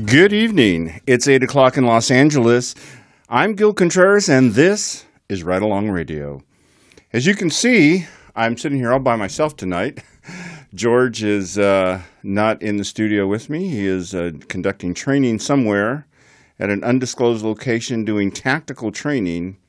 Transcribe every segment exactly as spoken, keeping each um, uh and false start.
Good evening. It's eight o'clock in Los Angeles. I'm Gil Contreras, and this is Right Along Radio. As you can see, I'm sitting here all by myself tonight. George is uh, not in the studio with me. He is uh, conducting training somewhere at an undisclosed location doing tactical training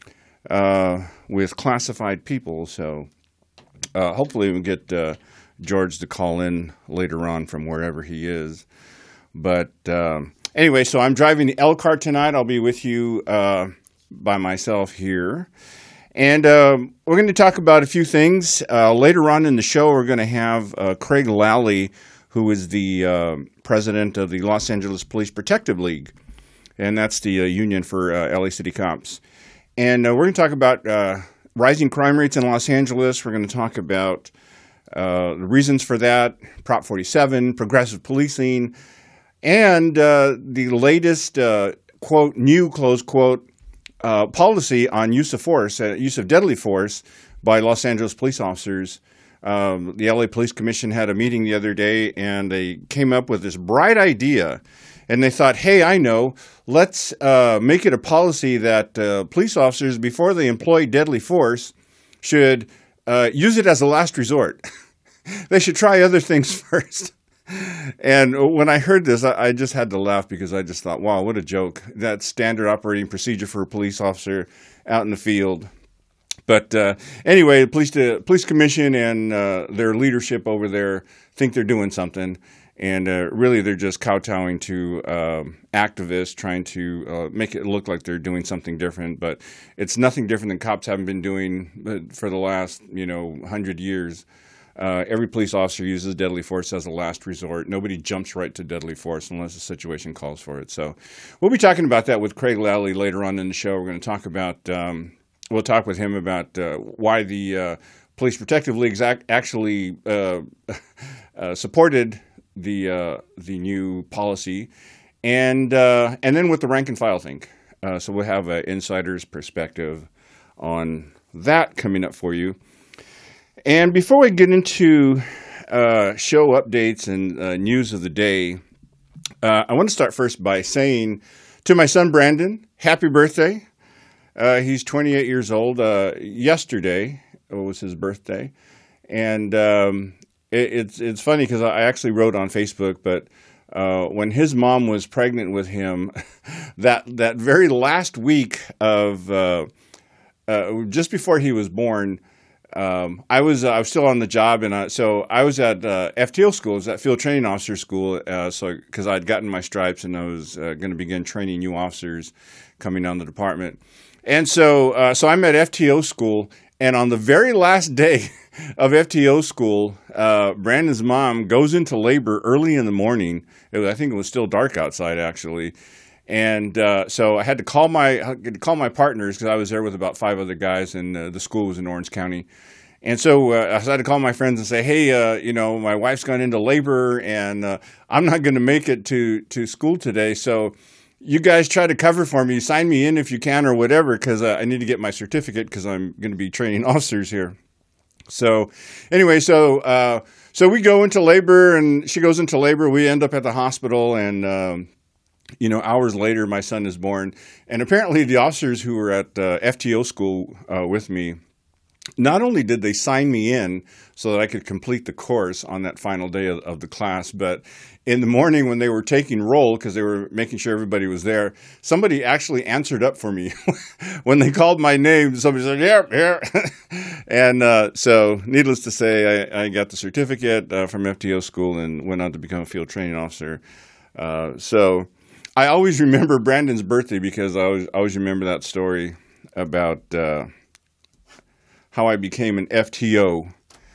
uh, with classified people. So uh, hopefully we'll get uh, George to call in later on from wherever he is. But um, anyway, so I'm driving the Elkhart tonight. I'll be with you uh, by myself here. And um, we're going to talk about a few things. Uh, later on in the show, we're going to have uh, Craig Lally, who is the uh, president of the Los Angeles Police Protective League. And that's the uh, union for uh, L A City cops. And uh, we're going to talk about uh, rising crime rates in Los Angeles. We're going to talk about uh, the reasons for that, Prop forty-seven, progressive policing, and uh, the latest, uh, quote, new, close quote, uh, policy on use of force, uh, use of deadly force by Los Angeles police officers. Um, the L A Police Commission had a meeting the other day, and they came up with this bright idea. And they thought, hey, I know, let's uh, make it a policy that uh, police officers, before they employ deadly force, should uh, use it as a last resort. They should try other things first. And when I heard this, I, I just had to laugh because I just thought, wow, what a joke. That's standard operating procedure for a police officer out in the field. But uh, anyway, the police, the police commission and uh, their leadership over there think they're doing something. And uh, really, they're just kowtowing to uh, activists, trying to uh, make it look like they're doing something different. But it's nothing different than cops haven't been doing for the last, you know, hundred years. Uh, every police officer uses deadly force as a last resort. Nobody jumps right to deadly force unless the situation calls for it. So we'll be talking about that with Craig Lally later on in the show. We're going to talk about, um, we'll talk with him about uh, why the uh, Police Protective League actually uh, uh, supported the uh, the new policy, and uh, and then what the rank and file think. Uh, so we'll have an insider's perspective on that coming up for you. And before we get into uh, show updates and uh, news of the day, uh, I want to start first by saying to my son Brandon, happy birthday. Uh, he's twenty-eight years old. Uh, yesterday was his birthday. And um, it, it's it's funny because I actually wrote on Facebook, but uh, when his mom was pregnant with him, that, that very last week of uh, uh, just before he was born, Um, I was uh, I was still on the job, and I, so I was at uh, F T O school, I was at Field Training Officer School, uh, so because I'd gotten my stripes and I was uh, going to begin training new officers coming down the department, and so uh, so I'm at F T O school, and on the very last day of F T O school, uh, Brandon's mom goes into labor early in the morning. It was, I think it was still dark outside actually. And uh, so I had to call my I had to call my partners because I was there with about five other guys, and uh, the school was in Orange County. And so uh, I had to call my friends and say, hey, uh, you know, my wife's gone into labor, and uh, I'm not going to make it to, to school today. So you guys try to cover for me. Sign me in if you can or whatever, because uh, I need to get my certificate because I'm going to be training officers here. So anyway, so uh, so we go into labor, and she goes into labor. We end up at the hospital, and um, you know, hours later, my son is born. And apparently the officers who were at uh, F T O school uh, with me, not only did they sign me in so that I could complete the course on that final day of, of the class, but in the morning when they were taking roll, because they were making sure everybody was there, somebody actually answered up for me. When they called my name, somebody said, yeah, yeah. And uh, so needless to say, I, I got the certificate uh, from F T O school and went on to become a field training officer. Uh, so I always remember Brandon's birthday because I always, always remember that story about uh, how I became an F T O.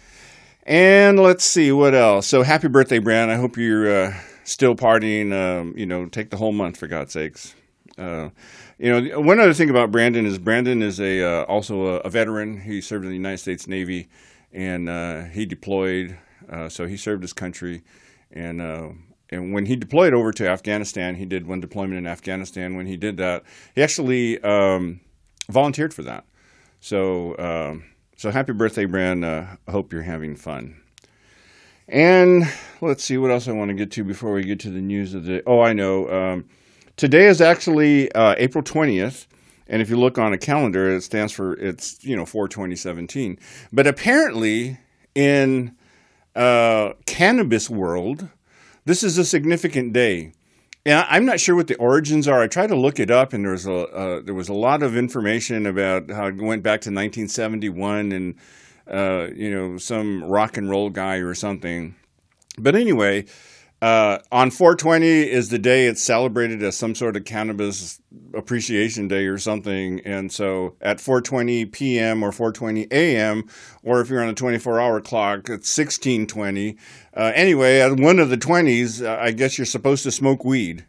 And let's see, what else? So happy birthday, Brandon. I hope you're uh, still partying. Um, you know, take the whole month, for God's sakes. Uh, you know, one other thing about Brandon is Brandon is a uh, also a, a veteran. He served in the United States Navy, and uh, he deployed. Uh, so he served his country, and uh, And when he deployed over to Afghanistan, he did one deployment in Afghanistan. When he did that, he actually um, volunteered for that. So, um, so happy birthday, Brand. Uh, I hope you're having fun. And let's see what else I want to get to before we get to the news of the day. Oh, I know. Um, today is actually uh, April twentieth. And if you look on a calendar, it stands for, it's, you know, four twenty seventeen. But apparently in uh, cannabis world, this is a significant day. And I'm not sure what the origins are. I tried to look it up, and there was a uh, there was a lot of information about how it went back to nineteen seventy-one and, uh, you know, some rock and roll guy or something. But anyway, Uh, on four twenty is the day it's celebrated as some sort of cannabis appreciation day or something. And so at four twenty p.m. or four twenty a.m., or if you're on a twenty-four hour clock, it's sixteen twenty. Uh, anyway, at one of the twenties, uh, I guess you're supposed to smoke weed.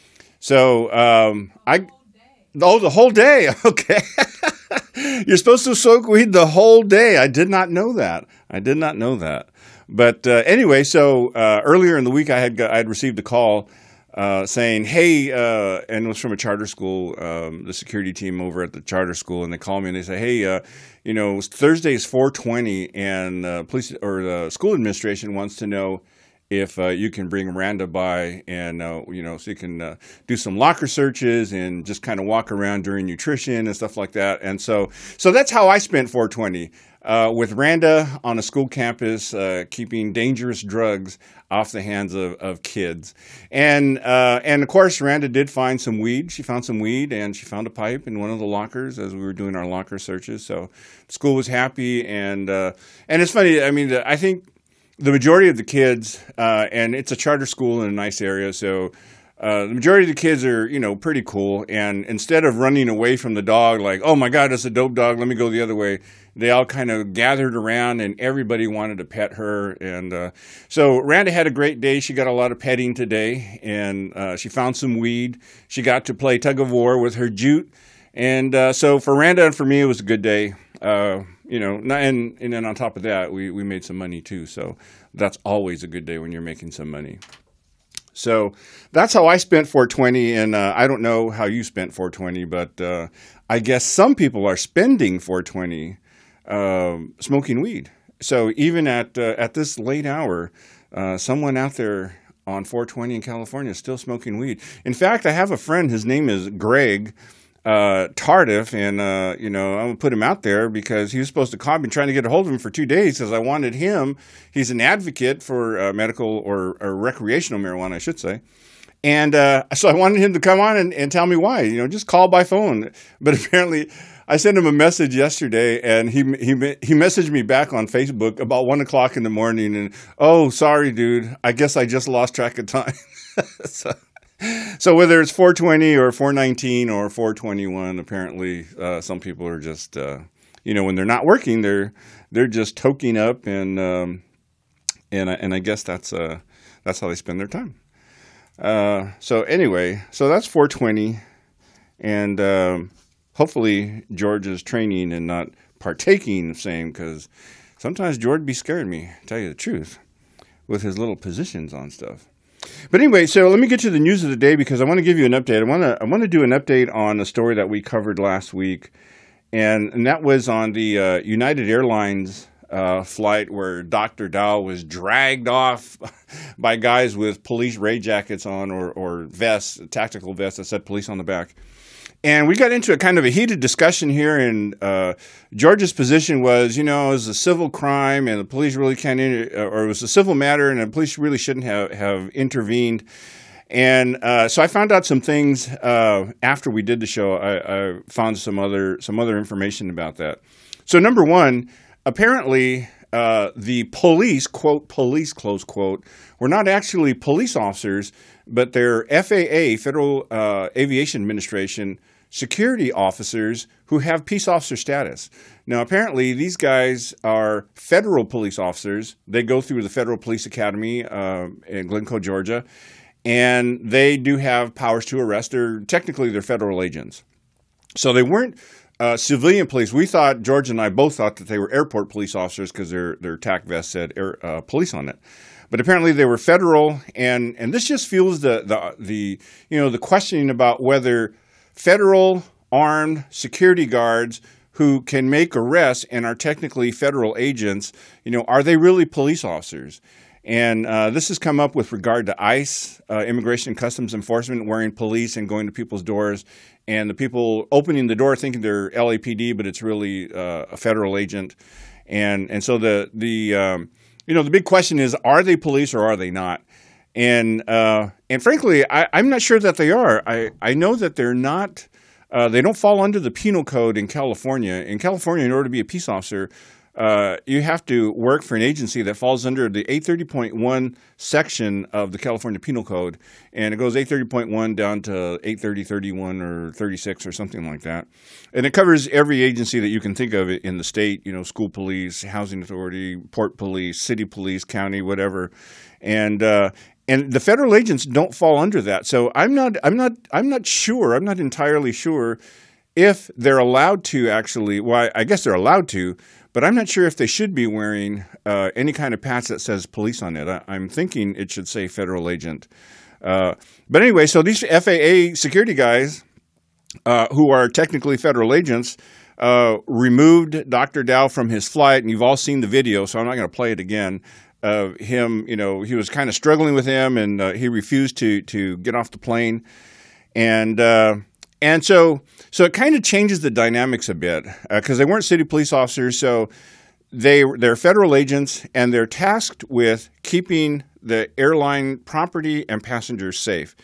So um, I... Oh, the whole day. Okay. You're supposed to smoke weed the whole day. I did not know that. I did not know that. But uh, anyway, so uh, earlier in the week, I had got, I had received a call uh, saying, "Hey," uh, and it was from a charter school, um, the security team over at the charter school, and they called me and they say, "Hey, uh, you know, Thursday is four twenty, and uh, police or the school administration wants to know if uh, you can bring Randa by, and uh, you know, so you can uh, do some locker searches and just kind of walk around during nutrition and stuff like that." And so, so that's how I spent four twenty. Uh, with Randa on a school campus, uh, keeping dangerous drugs off the hands of, of kids. And uh, and of course, Randa did find some weed. She found some weed, and she found a pipe in one of the lockers as we were doing our locker searches. So school was happy. And, uh, and it's funny, I mean, I think the majority of the kids, uh, and it's a charter school in a nice area, so Uh, the majority of the kids are, you know, pretty cool. And instead of running away from the dog, like, "Oh my God, it's a dope dog, let me go the other way," they all kind of gathered around, and everybody wanted to pet her. And uh, so Randa had a great day. She got a lot of petting today, and uh, she found some weed. She got to play tug of war with her jute. And uh, so for Randa and for me, it was a good day. Uh, you know, and, and then on top of that, we, we made some money too. So that's always a good day when you're making some money. So that's how I spent four twenty, and uh, I don't know how you spent four twenty, but uh, I guess some people are spending four twenty uh, smoking weed. So even at uh, at this late hour, uh, someone out there on four twenty in California is still smoking weed. In fact, I have a friend, his name is Greg uh, Tardif, and uh, you know, I'm gonna put him out there because he was supposed to call me, trying to get a hold of him for two days because I wanted him. He's an advocate for uh, medical or, or recreational marijuana, I should say. And uh, so I wanted him to come on and, and tell me why, you know, just call by phone. But apparently I sent him a message yesterday, and he he he messaged me back on Facebook about one o'clock in the morning. And, "Oh, sorry, dude, I guess I just lost track of time." so, so whether it's four twenty or four nineteen or four twenty-one, apparently uh, some people are just, uh, you know, when they're not working, they're they're just toking up, and um, and and I guess that's uh that's how they spend their time. Uh, so anyway, so that's four twenty, and um, hopefully George is training and not partaking of same, because sometimes George be scaring me, to tell you the truth, with his little positions on stuff. But anyway, so let me get to the news of the day, because I want to give you an update. I want to I want to do an update on a story that we covered last week, and, and that was on the uh, United Airlines uh, flight where Doctor Dow was dragged off by guys with police raid jackets on, or, or vests, tactical vests that said police on the back. And we got into a kind of a heated discussion here, and uh, George's position was, you know, it was a civil crime, and the police really can't, inter- or it was a civil matter, and the police really shouldn't have, have intervened. And uh, so I found out some things uh, after we did the show. I, I found some other some other information about that. So number one, apparently uh, the police, quote, police, close quote, were not actually police officers, but they're F A A, Federal uh, Aviation Administration, security officers who have peace officer status. Now, apparently, these guys are federal police officers. They go through the Federal Police Academy uh, in Glencoe, Georgia, and they do have powers to arrest. They're technically they're federal agents. So they weren't uh, civilian police. We thought, George and I both thought that they were airport police officers because their their tack vest said air, uh, police on it. But apparently they were federal, and, and this just fuels the, the the you know the questioning about whether federal armed security guards who can make arrests and are technically federal agents, you know, are they really police officers? And uh, this has come up with regard to ICE, uh, Immigration and Customs Enforcement, wearing police and going to people's doors, and the people opening the door thinking they're L A P D, but it's really uh, a federal agent. And and so the the um, you know the big question is, are they police or are they not? And uh, and frankly, I, I'm not sure that they are. I, I know that they're not. Uh, they don't fall under the penal code in California. In California, in order to be a peace officer, Uh, you have to work for an agency that falls under the eight thirty point one section of the California Penal Code, and it goes eight thirty point one down to eight thirty, thirty-one, or thirty-six or something like that. And it covers every agency that you can think of in the state, you know, school police, housing authority, port police, city police, county, whatever. And uh, and the federal agents don't fall under that. So I'm not I'm not I'm not sure, I'm not entirely sure if they're allowed to actually, well, I guess they're allowed to, but I'm not sure if they should be wearing uh, any kind of patch that says police on it. I, I'm thinking it should say federal agent. Uh, but anyway, so these F A A security guys, uh, who are technically federal agents, uh, removed Doctor Dow from his flight, and you've all seen the video, so I'm not going to play it again. Of uh, him, you know, he was kind of struggling with him, and uh, he refused to to get off the plane, and uh, and so. So it kind of changes the dynamics a bit because uh, they weren't city police officers. So they, they're federal agents, and they're tasked with keeping the airline property and passengers safe.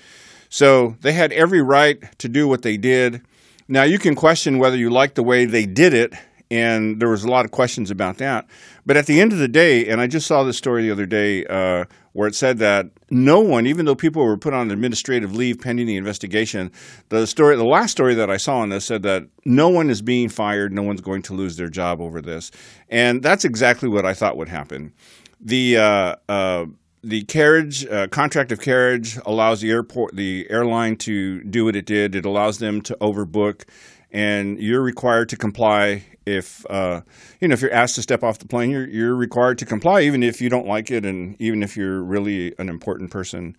So they had every right to do what they did. Now, you can question whether you like the way they did it, and there was a lot of questions about that. But at the end of the day, and I just saw this story the other day uh, where it said that no one, even though people were put on administrative leave pending the investigation, the story, the last story that I saw on this said that no one is being fired, no one's going to lose their job over this. And that's exactly what I thought would happen. The uh, uh, the carriage, uh, contract of carriage allows the airport, the airline to do what it did. It allows them to overbook, and you're required to comply. If uh, you know, if you're asked to step off the plane, you're you're required to comply, even if you don't like it, and even if you're really an important person,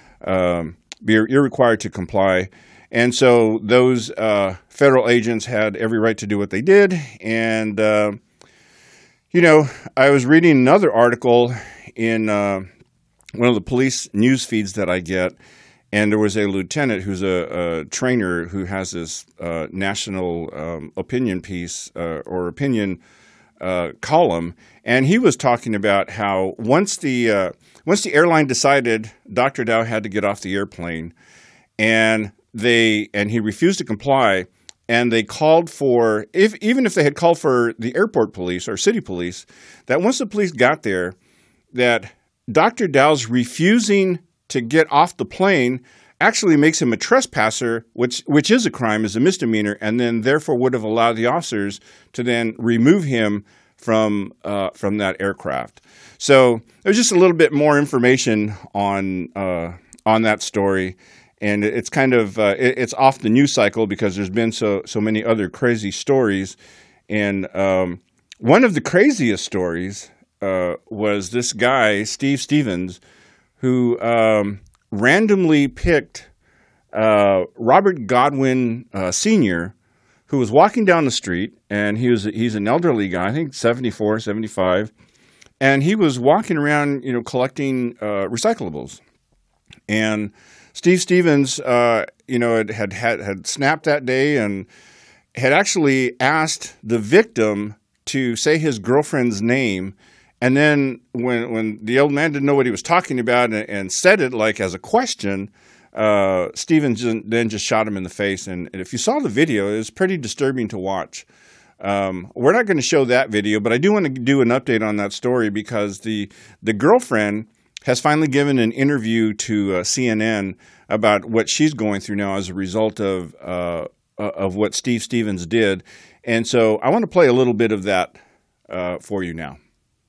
um, you're, you're required to comply. And so those uh, federal agents had every right to do what they did. And uh, you know, I was reading another article in uh, one of the police news feeds that I get. And there was a lieutenant who's a, a trainer who has this uh, national um, opinion piece uh, or opinion uh, column, and he was talking about how once the uh, once the airline decided Doctor Dow had to get off the airplane, and they and he refused to comply, and they called for if even if they had called for the airport police or city police, that once the police got there, that Doctor Dow's refusing to get off the plane actually makes him a trespasser, which which is a crime, is a misdemeanor, and then therefore would have allowed the officers to then remove him from uh, from that aircraft. So there's just a little bit more information on uh, on that story, and it's kind of uh, it, it's off the news cycle because there's been so so many other crazy stories, and um, one of the craziest stories uh, was this guy Steve Stevens, who um, randomly picked uh, Robert Godwin uh, Senior, who was walking down the street, and he was he's an elderly guy, I think seventy-four, seventy-five, and he was walking around, you know, collecting uh, recyclables. And Steve Stevens, uh, you know, had, had had had snapped that day and had actually asked the victim to say his girlfriend's name. And then when when the old man didn't know what he was talking about and, and said it like as a question, uh, Stevens then just shot him in the face. And, and if you saw the video, it was pretty disturbing to watch. Um, we're not going to show that video, but I do want to do an update on that story because the the girlfriend has finally given an interview to uh, C N N about what she's going through now as a result of uh, of what Steve Stevens did. And so I want to play a little bit of that uh, for you now.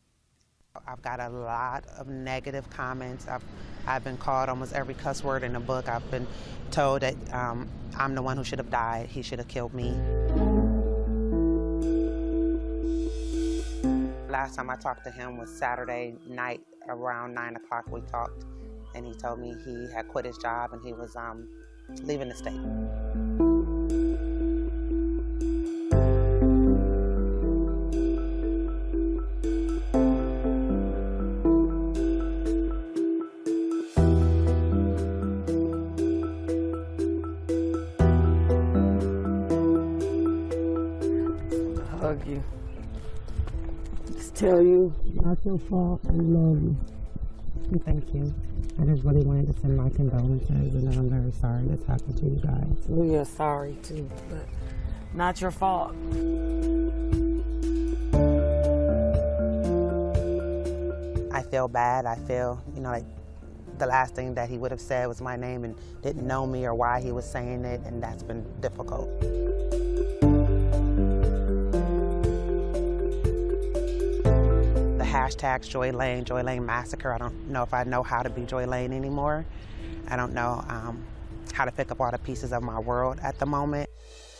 I've got a lot of negative comments. I've, I've been called almost every cuss word in the book. I've been told that um, I'm the one who should have died. He should have killed me. Last time I talked to him was Saturday night around nine o'clock. We talked, and he told me he had quit his job and he was um, leaving the state. tell you, not your fault. We love you. Thank you. I just really wanted to send my condolences, and I'm very sorry this happened to you guys. We are sorry too, but not your fault. I feel bad. I feel, you know, like the last thing that he would have said was my name and didn't know me or why he was saying it, and that's been difficult. The hashtags Joy Lane, Joy Lane Massacre, I don't know if I know how to be Joy Lane anymore. I don't know um, how to pick up all the pieces of my world at the moment.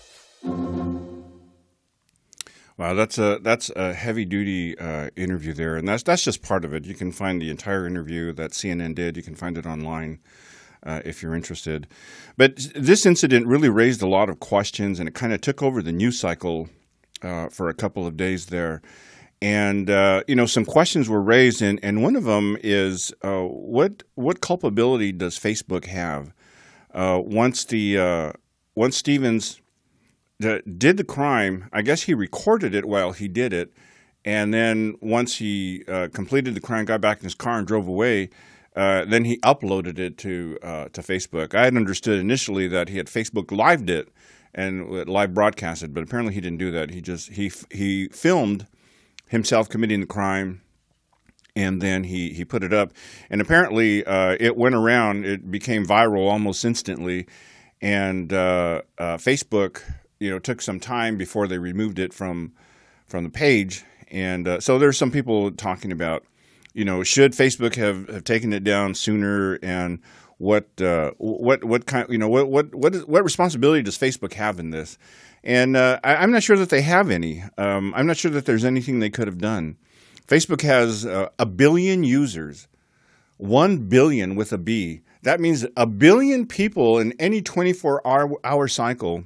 Wow, that's a that's a heavy duty uh, interview there, and that's that's just part of it. You can find the entire interview that C N N did. You can find it online uh, if you're interested. But this incident really raised a lot of questions, and it kind of took over the news cycle uh, for a couple of days there. And uh, you know, some questions were raised, and, and one of them is uh, what what culpability does Facebook have uh, once the uh, once Stevens The, did the crime? I guess he recorded it while he did it, and then once he uh, completed the crime, got back in his car and drove away. Uh, then he uploaded it to uh, to Facebook. I had understood initially that he had Facebook lived it and live broadcasted, but apparently he didn't do that. He just he he filmed himself committing the crime, and then he he put it up. And apparently uh, it went around. It became viral almost instantly, and uh, uh, Facebook, you know, took some time before they removed it from from the page. And uh, so there's some people talking about, you know, should Facebook have, have taken it down sooner, and what uh, what what kind, you know, what what what is, what responsibility does Facebook have in this? And uh, I, I'm not sure that they have any. Um, I'm not sure that there's anything they could have done. Facebook has uh, a billion users, one billion with a B. That means a billion people in any twenty-four hour cycle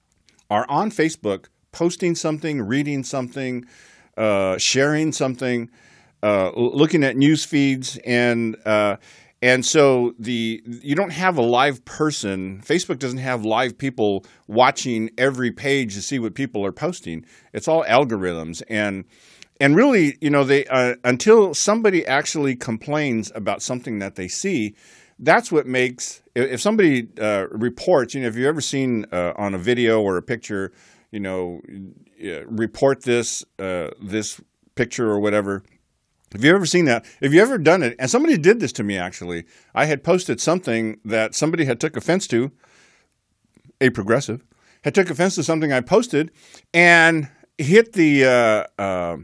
are on Facebook, posting something, reading something, uh, sharing something, uh, looking at news feeds, and uh, and so the you don't have a live person. Facebook doesn't have live people watching every page to see what people are posting. It's all algorithms, and and really, you know, they uh, until somebody actually complains about something that they see. That's what makes, if somebody uh, reports, you know, if you've ever seen uh, on a video or a picture, you know, uh, report this uh, this picture or whatever. Have you ever seen that? Have you ever done it? And somebody did this to me, actually. I had posted something that somebody had took offense to, a progressive, had took offense to something I posted, and hit the uh, uh,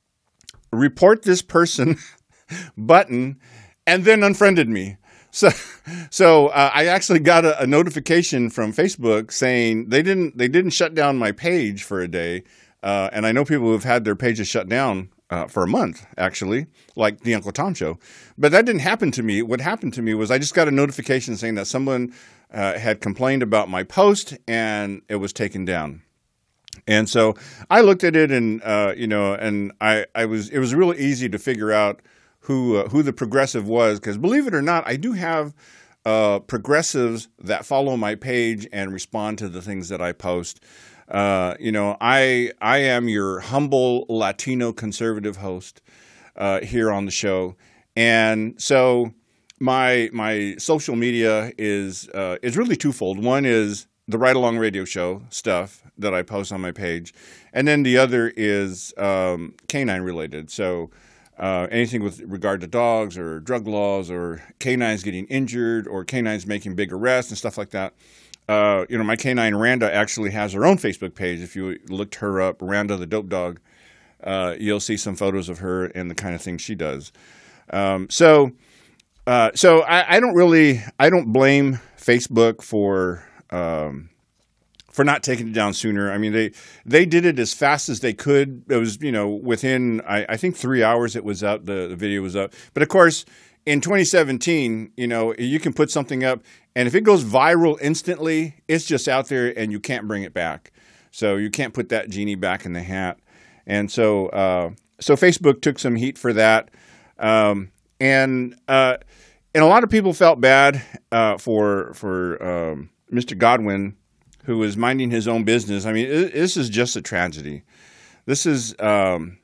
report this person button, and then unfriended me. So, so uh, I actually got a, a notification from Facebook saying they didn't they didn't shut down my page for a day, uh, and I know people who have had their pages shut down uh, for a month, actually, like the Uncle Tom Show. But that didn't happen to me. What happened to me was I just got a notification saying that someone uh, had complained about my post, and it was taken down. And so I looked at it, and uh, you know, and I, I was it was really easy to figure out who uh, who the progressive was, because believe it or not, I do have uh, progressives that follow my page and respond to the things that I post. Uh, you know, I I am your humble Latino conservative host uh, here on the show, and so my my social media is uh, is really twofold. One is the Ride Along Radio Show stuff that I post on my page, and then the other is um, canine related. So. Uh, anything with regard to dogs or drug laws or canines getting injured or canines making big arrests and stuff like that. Uh, you know, my canine Randa actually has her own Facebook page. If you looked her up, Randa the Dope Dog, uh, you'll see some photos of her and the kind of things she does. Um, so, uh, so I, I don't really, I don't blame Facebook for um, for not taking it down sooner. I mean, they they did it as fast as they could. It was, you know, within, I, I think three hours it was up, the, the video was up. But of course, in twenty seventeen, you know, you can put something up, and if it goes viral instantly, it's just out there and you can't bring it back. So you can't put that genie back in the hat. And so uh, so Facebook took some heat for that. Um, and uh, and a lot of people felt bad uh, for, for um, Mister Godwin, who was minding his own business. I mean, it, this is just a tragedy. This is, um,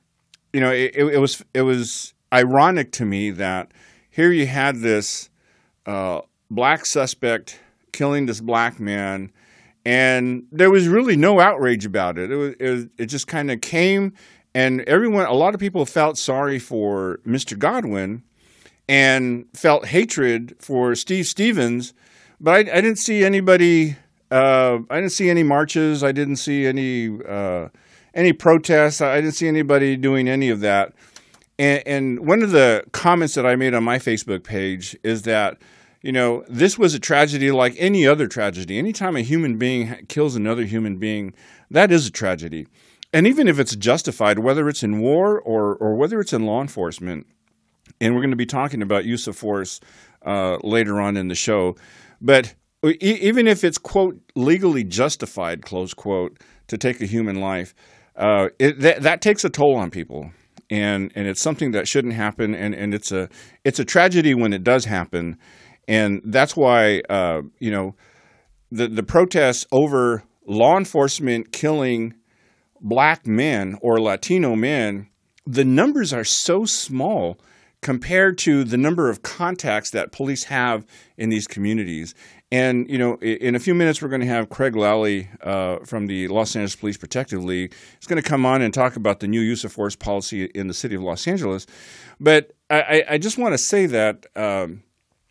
you know, it, it was it was ironic to me that here you had this uh, black suspect killing this black man, and there was really no outrage about it. It was, it, was, it just kind of came, and everyone, a lot of people felt sorry for Mister Godwin and felt hatred for Steve Stevens, but I, I didn't see anybody. Uh, I didn't see any marches. I didn't see any uh, any protests. I didn't see anybody doing any of that. And, and one of the comments that I made on my Facebook page is that, you know, this was a tragedy like any other tragedy. Anytime a human being kills another human being, that is a tragedy. And even if it's justified, whether it's in war or, or whether it's in law enforcement, and we're going to be talking about use of force uh, later on in the show, but e- even if it's, quote, legally justified, close quote, to take a human life, uh, it, that, that takes a toll on people. And and it's something that shouldn't happen, and, and it's a it's a tragedy when it does happen, and that's why uh, you know the the protests over law enforcement killing black men or Latino men, the numbers are so small compared to the number of contacts that police have in these communities. And, you know, in a few minutes, we're going to have Craig Lally uh, from the Los Angeles Police Protective League. He's going to come on and talk about the new use of force policy in the city of Los Angeles. But I, I just want to say that um,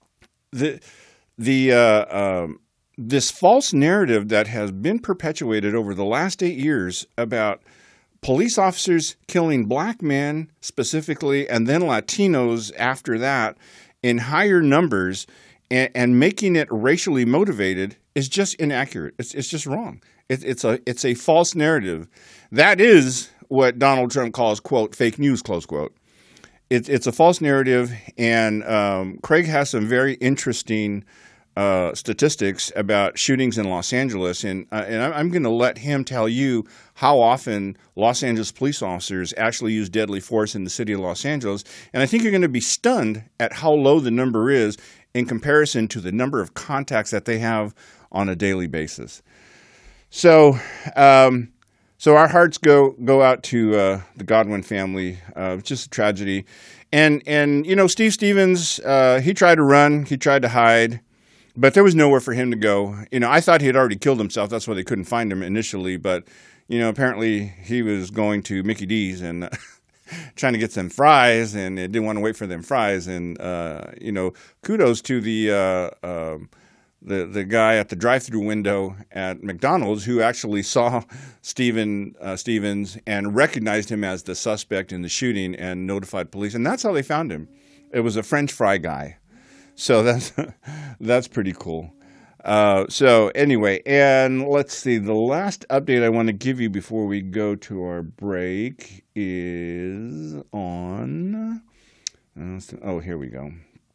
the the uh, um, this false narrative that has been perpetuated over the last eight years about police officers killing black men specifically, and then Latinos after that in higher numbers, and, and making it racially motivated is just inaccurate. It's it's just wrong. It, it's a it's a false narrative. That is what Donald Trump calls, quote, fake news, close quote. It, it's a false narrative, and um, Craig has some very interesting uh, statistics about shootings in Los Angeles, and uh, and I'm going to let him tell you how often Los Angeles police officers actually use deadly force in the city of Los Angeles, and I think you're going to be stunned at how low the number is in comparison to the number of contacts that they have on a daily basis. So, um, so our hearts go go out to uh, the Godwin family. Uh, it's just a tragedy, and and you know Steve Stevens, uh, he tried to run, he tried to hide, but there was nowhere for him to go. You know, I thought he had already killed himself. That's why they couldn't find him initially. But you know, apparently he was going to Mickey D's and uh, trying to get some fries, and it didn't want to wait for them fries. And uh, you know, kudos to the uh, uh, the the guy at the drive-through window at McDonald's who actually saw Steven uh, Stevens and recognized him as the suspect in the shooting and notified police. And that's how they found him. It was a French fry guy. So that's that's pretty cool. Uh, so anyway, and let's see. The last update I want to give you before we go to our break is on. Uh, oh, here we go.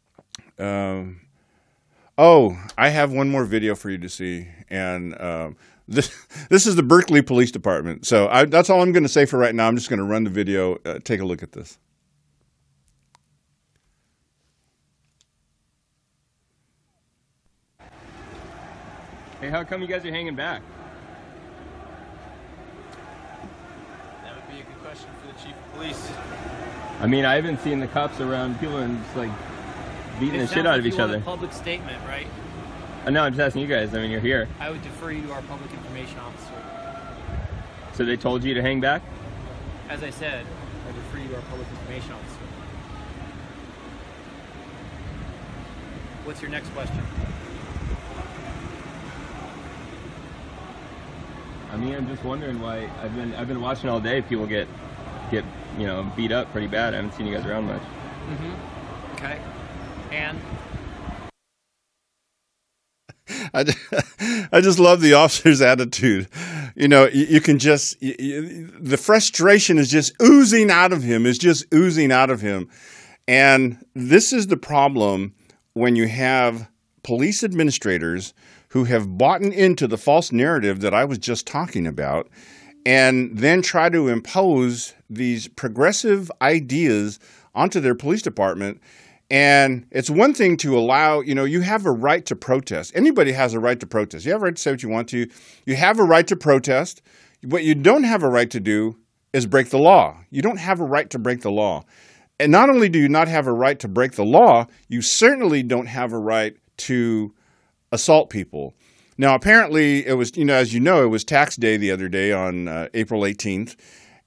Um, oh, I have one more video for you to see, and um, this this is the Berkeley Police Department. So I, that's all I'm going to say for right now. I'm just going to run the video. Uh, take a look at this. Hey, how come you guys are hanging back? That would be a good question for the chief of police. I mean, I haven't seen the cops around people and just like beating the shit out of each other. A public statement, right? Uh, no, I'm just asking you guys. I mean, you're here. I would defer you to our public information officer. So they told you to hang back? As I said, I defer you to our public information officer. What's your next question? I mean, I'm just wondering why I've been I've been watching all day. People get get you know beat up pretty bad. I haven't seen you guys around much. Mm-hmm. Okay. And I just, I just love the officer's attitude. You know, you, you can just you, you, the frustration is just oozing out of him. Is just oozing out of him, and this is the problem when you have police administrators who have bought into the false narrative that I was just talking about, and then try to impose these progressive ideas onto their police department. And it's one thing to allow, you know, you have a right to protest. Anybody has a right to protest. You have a right to say what you want to. You have a right to protest. What you don't have a right to do is break the law. You don't have a right to break the law. And not only do you not have a right to break the law, you certainly don't have a right to assault people. Now, apparently, it was, you know, as you know, it was tax day the other day on uh, April eighteenth.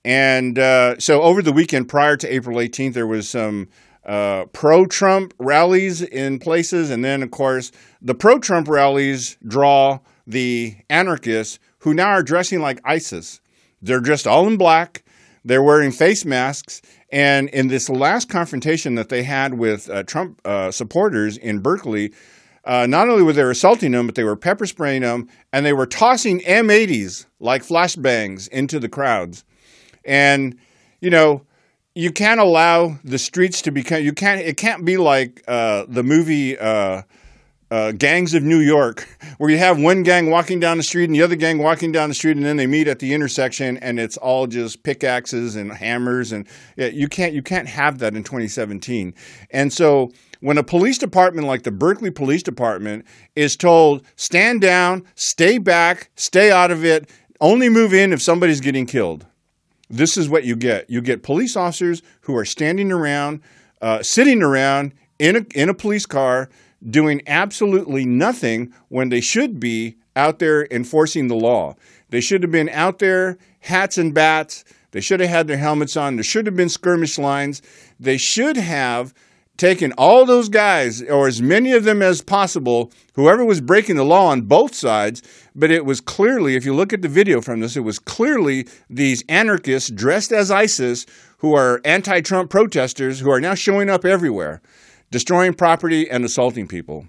And uh, so over the weekend prior to April eighteenth, there was some uh, pro-Trump rallies in places. And then, of course, the pro-Trump rallies draw the anarchists who now are dressing like ISIS. They're dressed all in black. They're wearing face masks. And in this last confrontation that they had with uh, Trump uh, supporters in Berkeley, uh, not only were they assaulting them, but they were pepper spraying them, and they were tossing M eighties like flashbangs into the crowds. And, you know, you can't allow the streets to become, you can't, it can't be like uh, the movie uh, uh, Gangs of New York, where you have one gang walking down the street and the other gang walking down the street, and then they meet at the intersection, and it's all just pickaxes and hammers. And yeah, you can't, you can't have that in twenty seventeen. And so when a police department like the Berkeley Police Department is told, stand down, stay back, stay out of it, only move in if somebody's getting killed, this is what you get. You get police officers who are standing around, uh, sitting around in a, in a police car, doing absolutely nothing when they should be out there enforcing the law. They should have been out there, hats and bats. They should have had their helmets on. There should have been skirmish lines. They should have taken all those guys, or as many of them as possible, whoever was breaking the law on both sides. But it was clearly, if you look at the video from this, it was clearly these anarchists dressed as ISIS who are anti-Trump protesters who are now showing up everywhere, destroying property and assaulting people.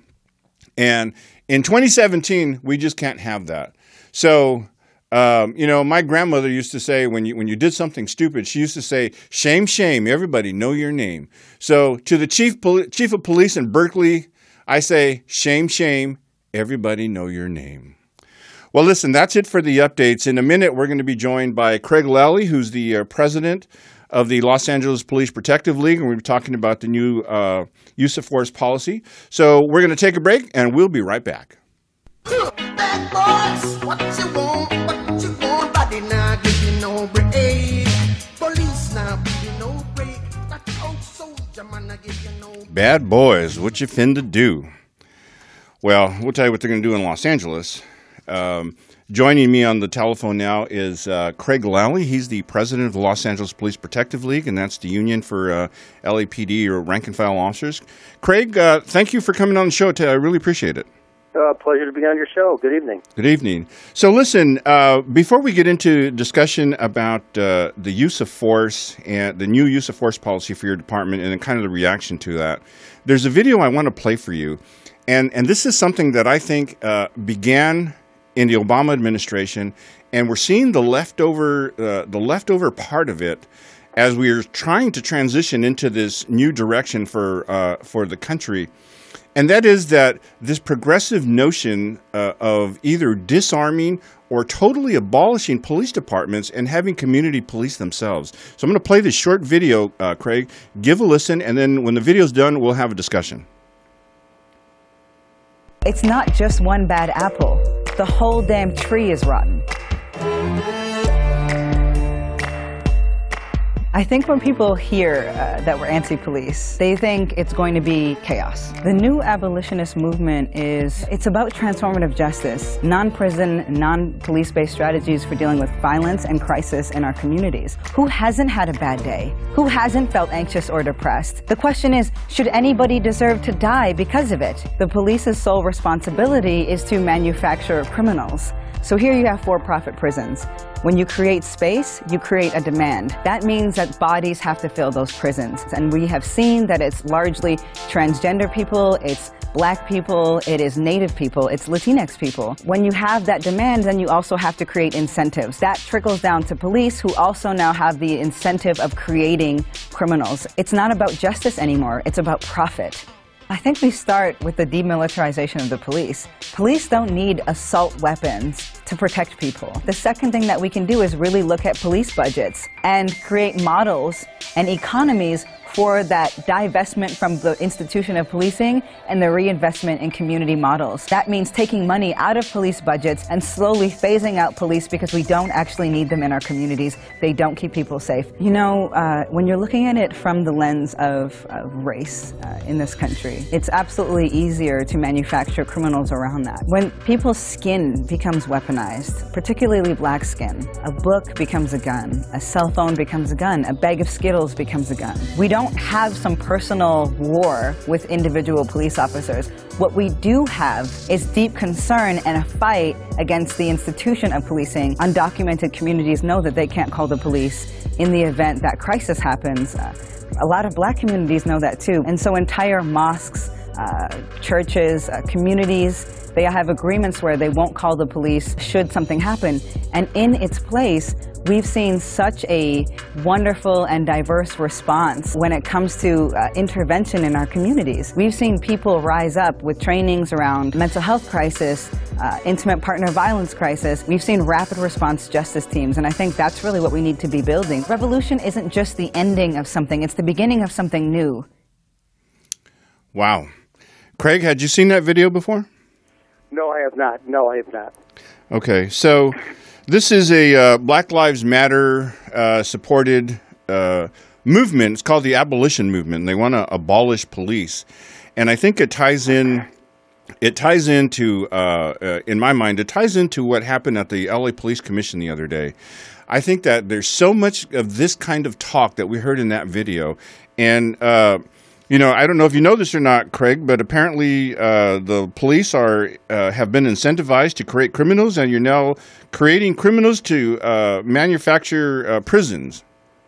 And in twenty seventeen, we just can't have that. So, um, you know, my grandmother used to say, when you when you did something stupid, she used to say, shame, shame, everybody know your name. So to the chief, poli- chief of police in Berkeley, I say, shame, shame, everybody know your name. Well, listen, that's it for the updates. In a minute, we're going to be joined by Craig Lally, who's the uh, president of the Los Angeles Police Protective League, and we'll be talking about the new uh, use of force policy. So we're going to take a break, and we'll be right back. Bad boys, what you want, what you want, body now give you no break. Police now give you no break. That old soldier man now give you no break. Bad boys, what you finna do? Well, we'll tell you what they're going to do in Los Angeles. Um, joining me on the telephone now is uh, Craig Lally. He's the president of the Los Angeles Police Protective League, and that's the union for uh, L A P D or rank and file officers. Craig, uh, thank you for coming on the show today. I really appreciate it. Uh, pleasure to be on your show. Good evening. Good evening. So listen, uh, before we get into discussion about uh, the use of force and the new use of force policy for your department and kind of the reaction to that, there's a video I want to play for you. And, and this is something that I think uh, began in the Obama administration, and we're seeing the leftover uh, the leftover part of it as we are trying to transition into this new direction for uh, for the country. And that is that this progressive notion uh, of either disarming or totally abolishing police departments and having community police themselves. So I'm going to play this short video, uh, Craig. Give a listen, and then when the video's done, we'll have a discussion. It's not just one bad apple. The whole damn tree is rotten. I think when people hear uh, that we're anti-police, they think it's going to be chaos. The new abolitionist movement is, it's about transformative justice, non-prison, non-police-based strategies for dealing with violence and crisis in our communities. Who hasn't had a bad day? Who hasn't felt anxious or depressed? The question is, should anybody deserve to die because of it? The police's sole responsibility is to manufacture criminals. So here you have for-profit prisons. When you create space, you create a demand. That means that bodies have to fill those prisons. And we have seen that it's largely transgender people, it's black people, it is native people, it's Latinx people. When you have that demand, then you also have to create incentives. That trickles down to police, who also now have the incentive of creating criminals. It's not about justice anymore, it's about profit. I think we start with the demilitarization of the police. Police don't need assault weapons to protect people. The second thing that we can do is really look at police budgets and create models and economies for that divestment from the institution of policing and the reinvestment in community models. That means taking money out of police budgets and slowly phasing out police because we don't actually need them in our communities. They don't keep people safe. You know, uh, when you're looking at it from the lens of, of race uh, in this country, it's absolutely easier to manufacture criminals around that. When people's skin becomes weaponized, particularly black skin, a book becomes a gun, a cell phone becomes a gun, a bag of Skittles becomes a gun. We don't have some personal war with individual police officers. What we do have is deep concern and a fight against the institution of policing. Undocumented communities know that they can't call the police in the event that crisis happens. Uh, a lot of black communities know that too. And so entire mosques, uh, churches, uh, communities, they have agreements where they won't call the police should something happen. And in its place, we've seen such a wonderful and diverse response when it comes to uh, intervention in our communities. We've seen people rise up with trainings around mental health crisis, uh, intimate partner violence crisis. We've seen rapid response justice teams, and I think that's really what we need to be building. Revolution isn't just the ending of something, it's the beginning of something new. Wow. Craig, had you seen that video before? No, I have not. No, I have not. Okay, so this is a uh, Black Lives Matter uh, supported uh, movement. It's called the Abolition Movement. They want to abolish police, and I think it ties in. It ties into, uh, uh, in my mind, it ties into what happened at the L A Police Commission the other day. I think that there's so much of this kind of talk that we heard in that video, and uh, you know, I don't know if you know this or not, Craig, but apparently uh, the police are uh, have been incentivized to create criminals, and you're now creating criminals to uh, manufacture uh, prisons.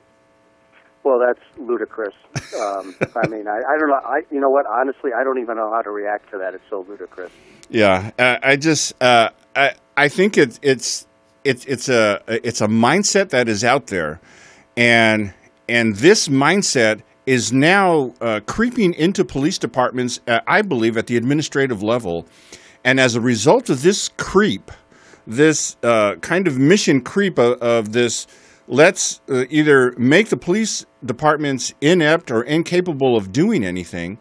Well, that's ludicrous. Um, I mean, I, I don't know. I, you know what? Honestly, I don't even know how to react to that. It's so ludicrous. Yeah, uh, I just uh, I I think it's it's it's it's a it's a mindset that is out there, and and this mindset is now uh, creeping into police departments, uh, I believe, at the administrative level. And as a result of this creep, this uh, kind of mission creep of, of this, let's uh, either make the police departments inept or incapable of doing anything,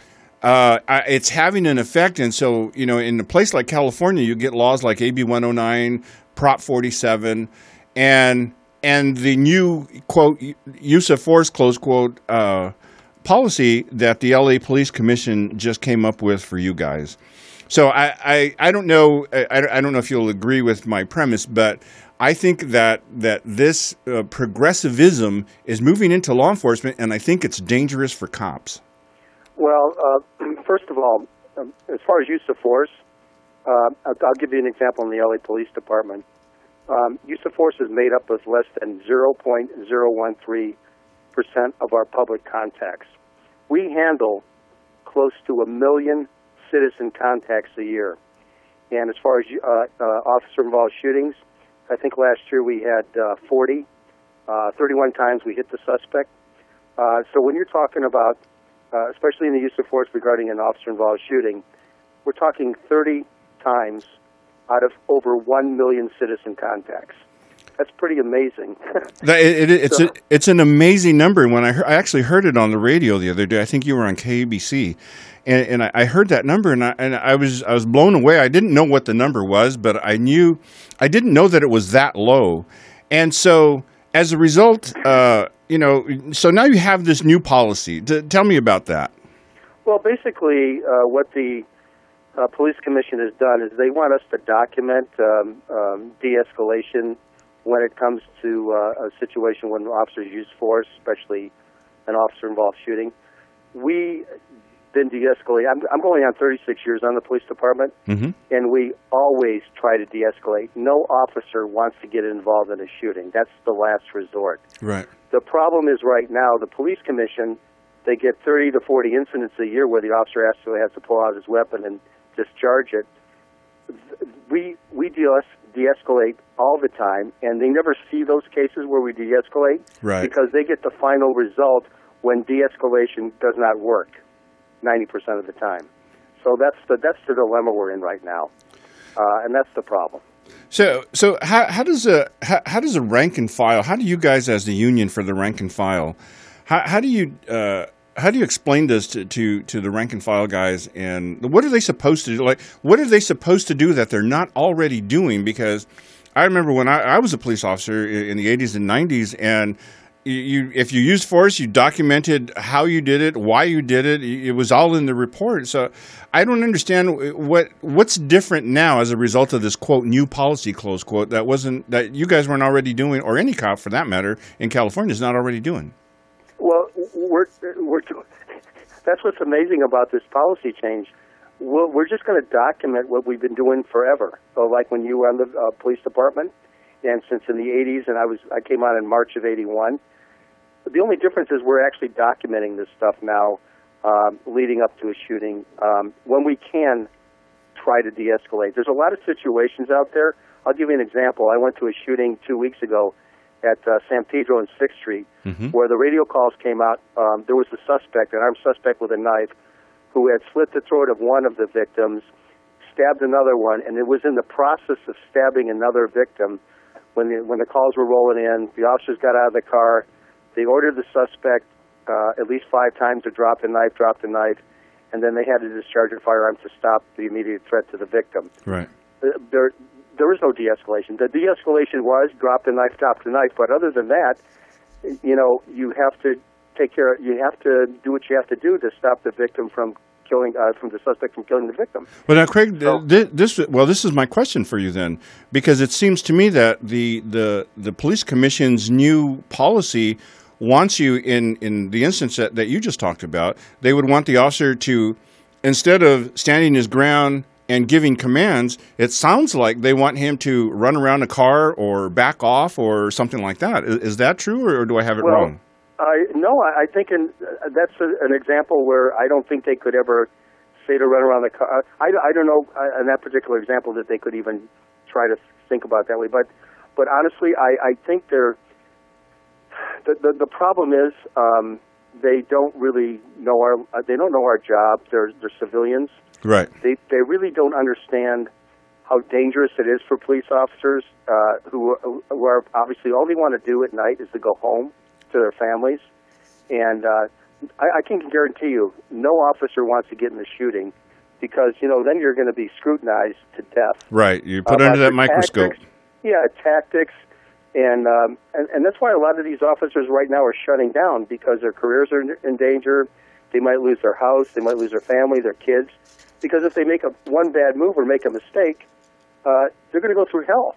uh, it's having an effect. And so, you know, in a place like California, you get laws like A B one oh nine, Prop forty-seven, and And the new, quote, use of force, close quote, uh, policy that the L A Police Commission just came up with for you guys. So I, I, I don't know I, I don't know if you'll agree with my premise, but I think that that this uh, progressivism is moving into law enforcement, and I think it's dangerous for cops. Well, uh, first of all, um, as far as use of force, uh, I'll, I'll give you an example in the L A Police Department. Um, use of force is made up with less than zero point zero one three percent of our public contacts. We handle close to a million citizen contacts a year. And as far as uh, uh, officer-involved shootings, I think last year we had uh, forty, uh, thirty-one times we hit the suspect. Uh, so when you're talking about, uh, especially in the use of force regarding an officer-involved shooting, we're talking thirty times out of over one million citizen contacts. That's pretty amazing. that, it, it, it's so, a, it's an amazing number. And when I, heard, I actually heard it on the radio the other day, I think you were on K A B C, and, and I, I heard that number, and I and I was I was blown away. I didn't know what the number was, but I knew I didn't know that it was that low. And so as a result, uh, you know, so now you have this new policy. T- tell me about that. Well, basically, uh, what the Uh, Police Commission has done is they want us to document um, um, de-escalation when it comes to uh, a situation when officers use force, especially an officer-involved shooting. We then de-escalate. I'm, I'm going on thirty-six years on the police department, mm-hmm. and we always try to de-escalate. No officer wants to get involved in a shooting. That's the last resort. Right. The problem is right now the Police Commission, they get thirty to forty incidents a year where the officer actually has to pull out his weapon and discharge it. We we de-escalate all the time, and they never see those cases where we de-escalate, right, because they get the final result when de-escalation does not work ninety percent of the time. So that's the that's the dilemma we're in right now, uh, and that's the problem. So so how how does a how, how does a rank and file? How do you guys, as the union for the rank and file, How, how do you uh, how do you explain this to, to, to the rank and file guys? And what are they supposed to do? Like, what are they supposed to do that they're not already doing? Because I remember when I, I was a police officer in the eighties and nineties, and you, if you used force, you documented how you did it, why you did it. It was all in the report. So I don't understand what what's different now as a result of this quote new policy close quote that wasn't that you guys weren't already doing, or any cop for that matter in California is not already doing. Well, we're we're that's what's amazing about this policy change. We're, we're just going to document what we've been doing forever. So, like when you were on the uh, police department, and since in the eighties, and I was I came on in March of eighty-one. The only difference is we're actually documenting this stuff now, um, leading up to a shooting. Um, when we can try to de-escalate, there's a lot of situations out there. I'll give you an example. I went to a shooting two weeks ago at uh, San Pedro and sixth Street, mm-hmm. where the radio calls came out. Um, there was a suspect, an armed suspect with a knife, who had slit the throat of one of the victims, stabbed another one, and it was in the process of stabbing another victim when the, when the calls were rolling in. The officers got out of the car. They ordered the suspect uh, at least five times to drop the knife, drop the knife, and then they had to discharge a firearm to stop the immediate threat to the victim. Right. Uh, there, there was no de-escalation. The de-escalation was drop the knife, drop the knife. But other than that, you know, you have to take care. You have to do what you have to do to stop the victim from killing, uh, from the suspect from killing the victim. Well, now, Craig, So- th- this well, this is my question for you then, because it seems to me that the the the police commission's new policy wants you in in the instance that, that you just talked about. They would want the officer to, instead of standing his ground and giving commands, it sounds like they want him to run around a car or back off or something like that. Is, is that true, or, or do I have it well, wrong? I no, I, I think in, uh, that's a, an example where I don't think they could ever say to run around the car. I, I don't know uh, in that particular example that they could even try to think about it that way. But but honestly, I, I think they're the, the the problem is um, they don't really know our uh, they don't know our job. They're they're civilians. Right. They they really don't understand how dangerous it is for police officers uh, who who are obviously all they want to do at night is to go home to their families. And uh, I, I can guarantee you, no officer wants to get in the shooting because, you know, then you're going to be scrutinized to death. Right. You put uh, under that your microscope. Tactics, yeah, tactics. And, um, and and that's why a lot of these officers right now are shutting down because their careers are in danger. They might lose their house. They might lose their family, their kids. Because if they make a one bad move or make a mistake, uh, they're going to go through hell.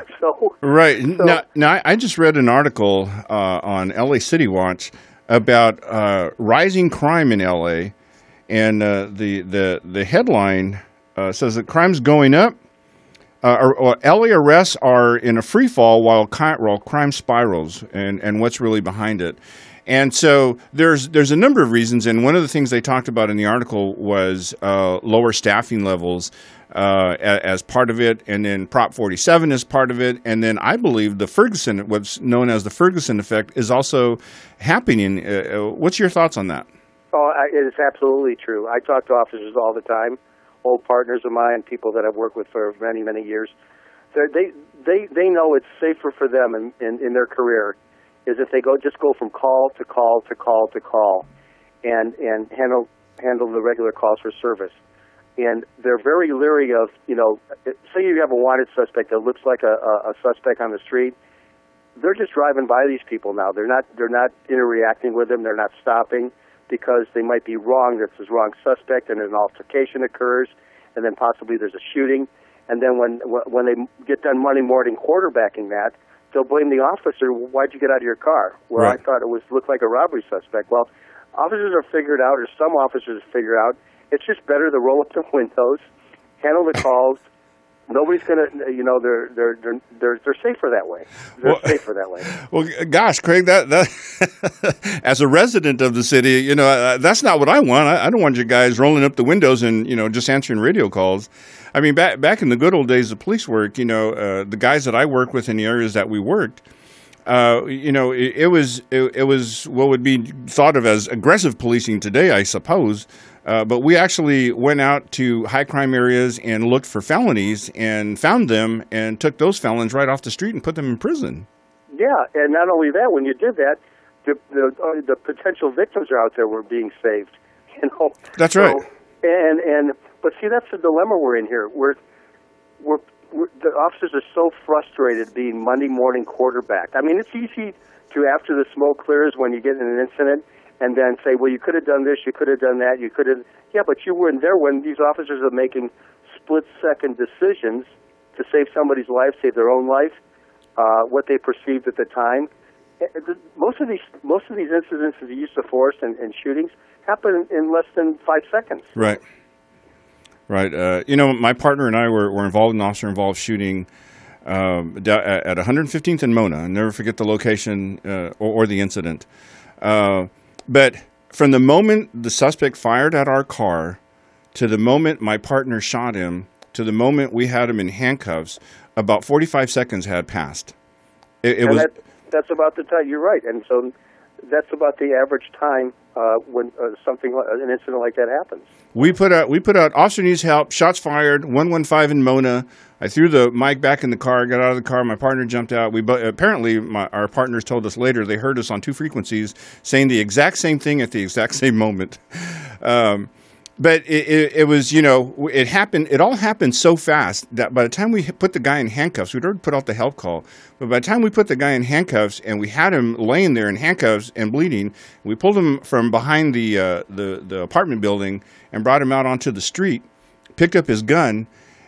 So right so, now, now I- I just read an article uh, on L A City Watch about uh, rising crime in L A, and uh, the the the headline uh, says that crime's going up. Uh, or, or L A arrests are in a free fall while, ki- while crime spirals, and, and what's really behind it. And so there's there's a number of reasons, and one of the things they talked about in the article was uh, lower staffing levels uh, as, as part of it, and then Prop forty-seven is part of it, and then I believe the Ferguson, what's known as the Ferguson effect, is also happening. Uh, what's your thoughts on that? Oh, I, it is absolutely true. I talk to officers all the time, old partners of mine, people that I've worked with for many, many years. They're, they they they know it's safer for them in, in, in their career is if they go just go from call to call to call to call, and and handle handle the regular calls for service. And they're very leery of, you know, say you have a wanted suspect that looks like a, a, a suspect on the street. They're just driving by these people now. They're not they're not interacting with them. They're not stopping because they might be wrong. That's the wrong suspect, and an altercation occurs, and then possibly there's a shooting. And then when when they get done Monday morning quarterbacking that, they'll blame the officer. Why'd you get out of your car? Well, Right. I thought it was looked like a robbery suspect. Well, officers are figured out, or some officers have figured out, it's just better to roll up the windows, handle the calls. Nobody's gonna, you know, they're they're they're they're, they're safer that way. They're Well- safer that way. Well, gosh, Craig, that, that as a resident of the city, you know, uh, that's not what I want. I, I don't want you guys rolling up the windows and, you know, just answering radio calls. I mean, back back in the good old days of police work, you know, uh, the guys that I worked with in the areas that we worked, uh, you know, it, it was it, it was what would be thought of as aggressive policing today, I suppose. Uh, but we actually went out to high crime areas and looked for felonies and found them and took those felons right off the street and put them in prison. Yeah, and not only that, when you did that, the the, uh, the potential victims are out there were being saved. You know. That's so, right. And and but see, that's the dilemma we're in here. We're we're, we're the officers are so frustrated being Monday morning quarterbacked. I mean, it's easy to, after the smoke clears, when you get in an incident, and then say, well, you could have done this, you could have done that, you could have. Yeah, but you weren't there when these officers are making split-second decisions to save somebody's life, save their own life, uh, what they perceived at the time. Most of these most of these incidents of the use of force and, and shootings happen in less than five seconds. Right. Right. Uh, you know, my partner and I were, were involved in an officer-involved shooting um, at one hundred fifteenth and Mona. I'll never forget the location uh, or, or the incident. Uh, but from the moment the suspect fired at our car to the moment my partner shot him to the moment we had him in handcuffs, about forty-five seconds had passed. It, it and was. That, that's about the time. You're right. And so that's about the average time uh, when uh, something, an incident like that happens. We put out, we put out, officer needs help, shots fired, one one five in Mona. I threw the mic back in the car, got out of the car, my partner jumped out. We Apparently, my, our partners told us later they heard us on two frequencies saying the exact same thing at the exact same moment. Um, but it, it, it was, you know, it happened, it all happened so fast that by the time we put the guy in handcuffs, we'd already put out the help call, but by the time we put the guy in handcuffs and we had him laying there in handcuffs and bleeding, we pulled him from behind the, uh, the, the apartment building and brought him out onto the street, picked up his gun,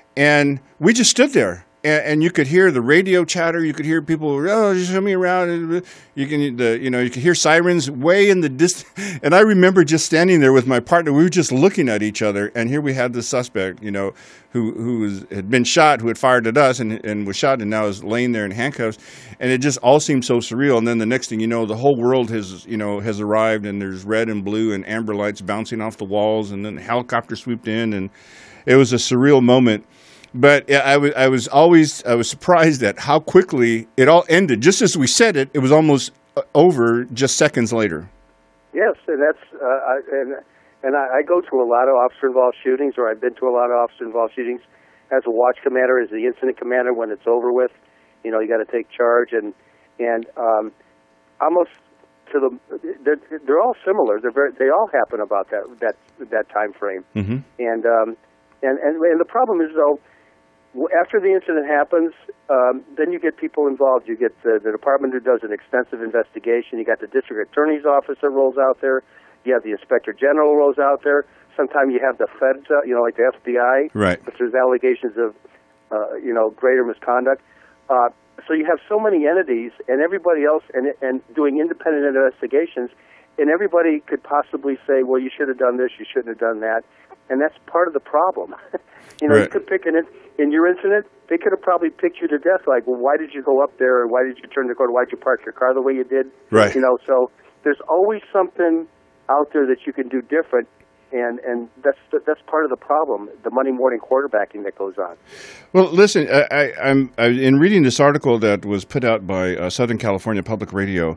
and we just stood there. And, and you could hear the radio chatter. You could hear people, oh, just show me around. You can, the, you know, you could hear sirens way in the distance. And I remember just standing there with my partner. We were just looking at each other. And here we had the suspect, you know, who who was, had been shot, who had fired at us and, and was shot and now is laying there in handcuffs. And it just all seemed so surreal. And then the next thing you know, the whole world has, you know, has arrived, and there's red and blue and amber lights bouncing off the walls. And then the helicopter swooped in, and it was a surreal moment. But I was, I was always, I was surprised at how quickly it all ended. Just as we said it, it was almost over just seconds later. Yes, and that's, uh, I, and and I, I go to a lot of officer-involved shootings, or I've been to a lot of officer-involved shootings as a watch commander, as the incident commander. When it's over with, you know, you got to take charge, and and um, almost to the, they're, they're all similar. They're very, they all happen about that that that time frame, mm-hmm. and um, and and and the problem is though. After the incident happens, um, then you get people involved. You get the, the department who does an extensive investigation. You got the district attorney's office that rolls out there. You have the inspector general rolls out there. Sometimes you have the feds, uh, you know, like the F B I. Right. If there's allegations of, uh, you know, greater misconduct. Uh, so you have so many entities and everybody else and, and doing independent investigations, and everybody could possibly say, well, you should have done this, you shouldn't have done that. And that's part of the problem. you know, right. you could pick an in your incident, they could have probably picked you to death. Like, well, why did you go up there, or why did you turn the corner? Why did you park your car the way you did? Right. You know, so there's always something out there that you can do different, and and that's that's part of the problem. The Monday morning quarterbacking that goes on. Well, listen, I, I, I'm I, in reading this article that was put out by uh, Southern California Public Radio.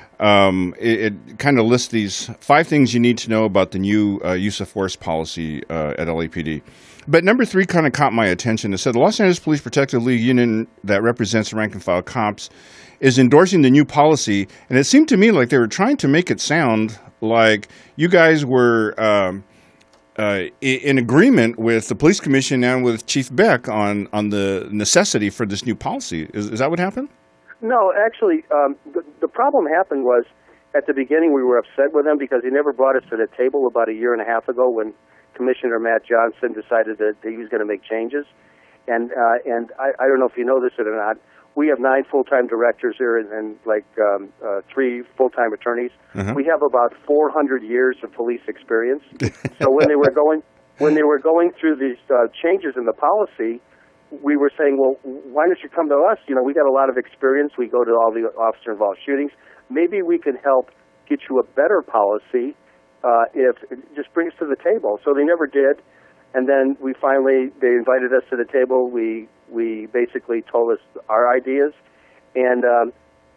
Um, it, it kind of lists these five things you need to know about the new uh, use of force policy uh, at L A P D. But number three kind of caught my attention. It said the Los Angeles Police Protective League union that represents the rank and file cops is endorsing the new policy. And it seemed to me like they were trying to make it sound like you guys were um, uh, in agreement with the police commission and with Chief Beck on, on the necessity for this new policy. Is, is that what happened? No, actually, um, the, the problem happened was at the beginning we were upset with him because he never brought us to the table about a year and a half ago when Commissioner Matt Johnson decided that he was going to make changes. And uh, and I, I don't know if you know this or not, we have nine full-time directors here and, and like um, uh, three full-time attorneys. Uh-huh. We have about four hundred years of police experience. So when they were going when they were going through these uh, changes in the policy, we were saying, well, why don't you come to us? You know, we got a lot of experience. We go to all the officer-involved shootings. Maybe we can help get you a better policy uh, if just bring us to the table. So they never did. And then we finally, they invited us to the table. We we basically told us our ideas. And um,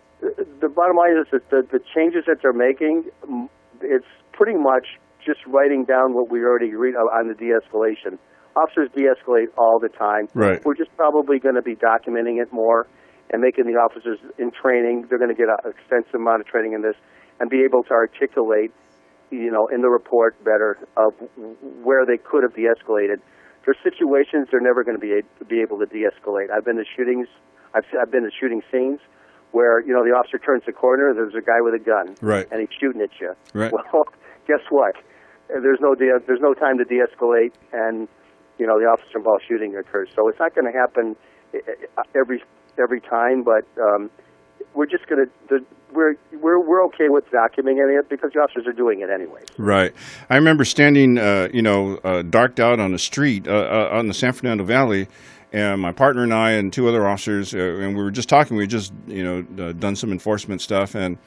the bottom line is that the, the changes that they're making, it's pretty much just writing down what we already agreed on the de-escalation. Officers de-escalate all the time. Right. We're just probably going to be documenting it more and making the officers in training. They're going to get an extensive amount of training in this. and be able to articulate, you know, in the report better of where they could have de-escalated. There's situations they're never going to be a, be able to de-escalate. I've been to shootings, I've, I've been to shooting scenes where, you know, the officer turns the corner, there's a guy with a gun, right, and he's shooting at you. Right. Well, guess what? There's no de- there's no time to de-escalate, and you know the officer-involved shooting occurs. So it's not going to happen every every time, but um, we're just going to we're we're we're okay with documenting it because the officers are doing it anyways. Right. I remember standing, uh, you know, uh, darked out on the street uh, uh, on the San Fernando Valley, and my partner and I and two other officers, uh, and we were just talking. We had just, you know, uh, done some enforcement stuff, and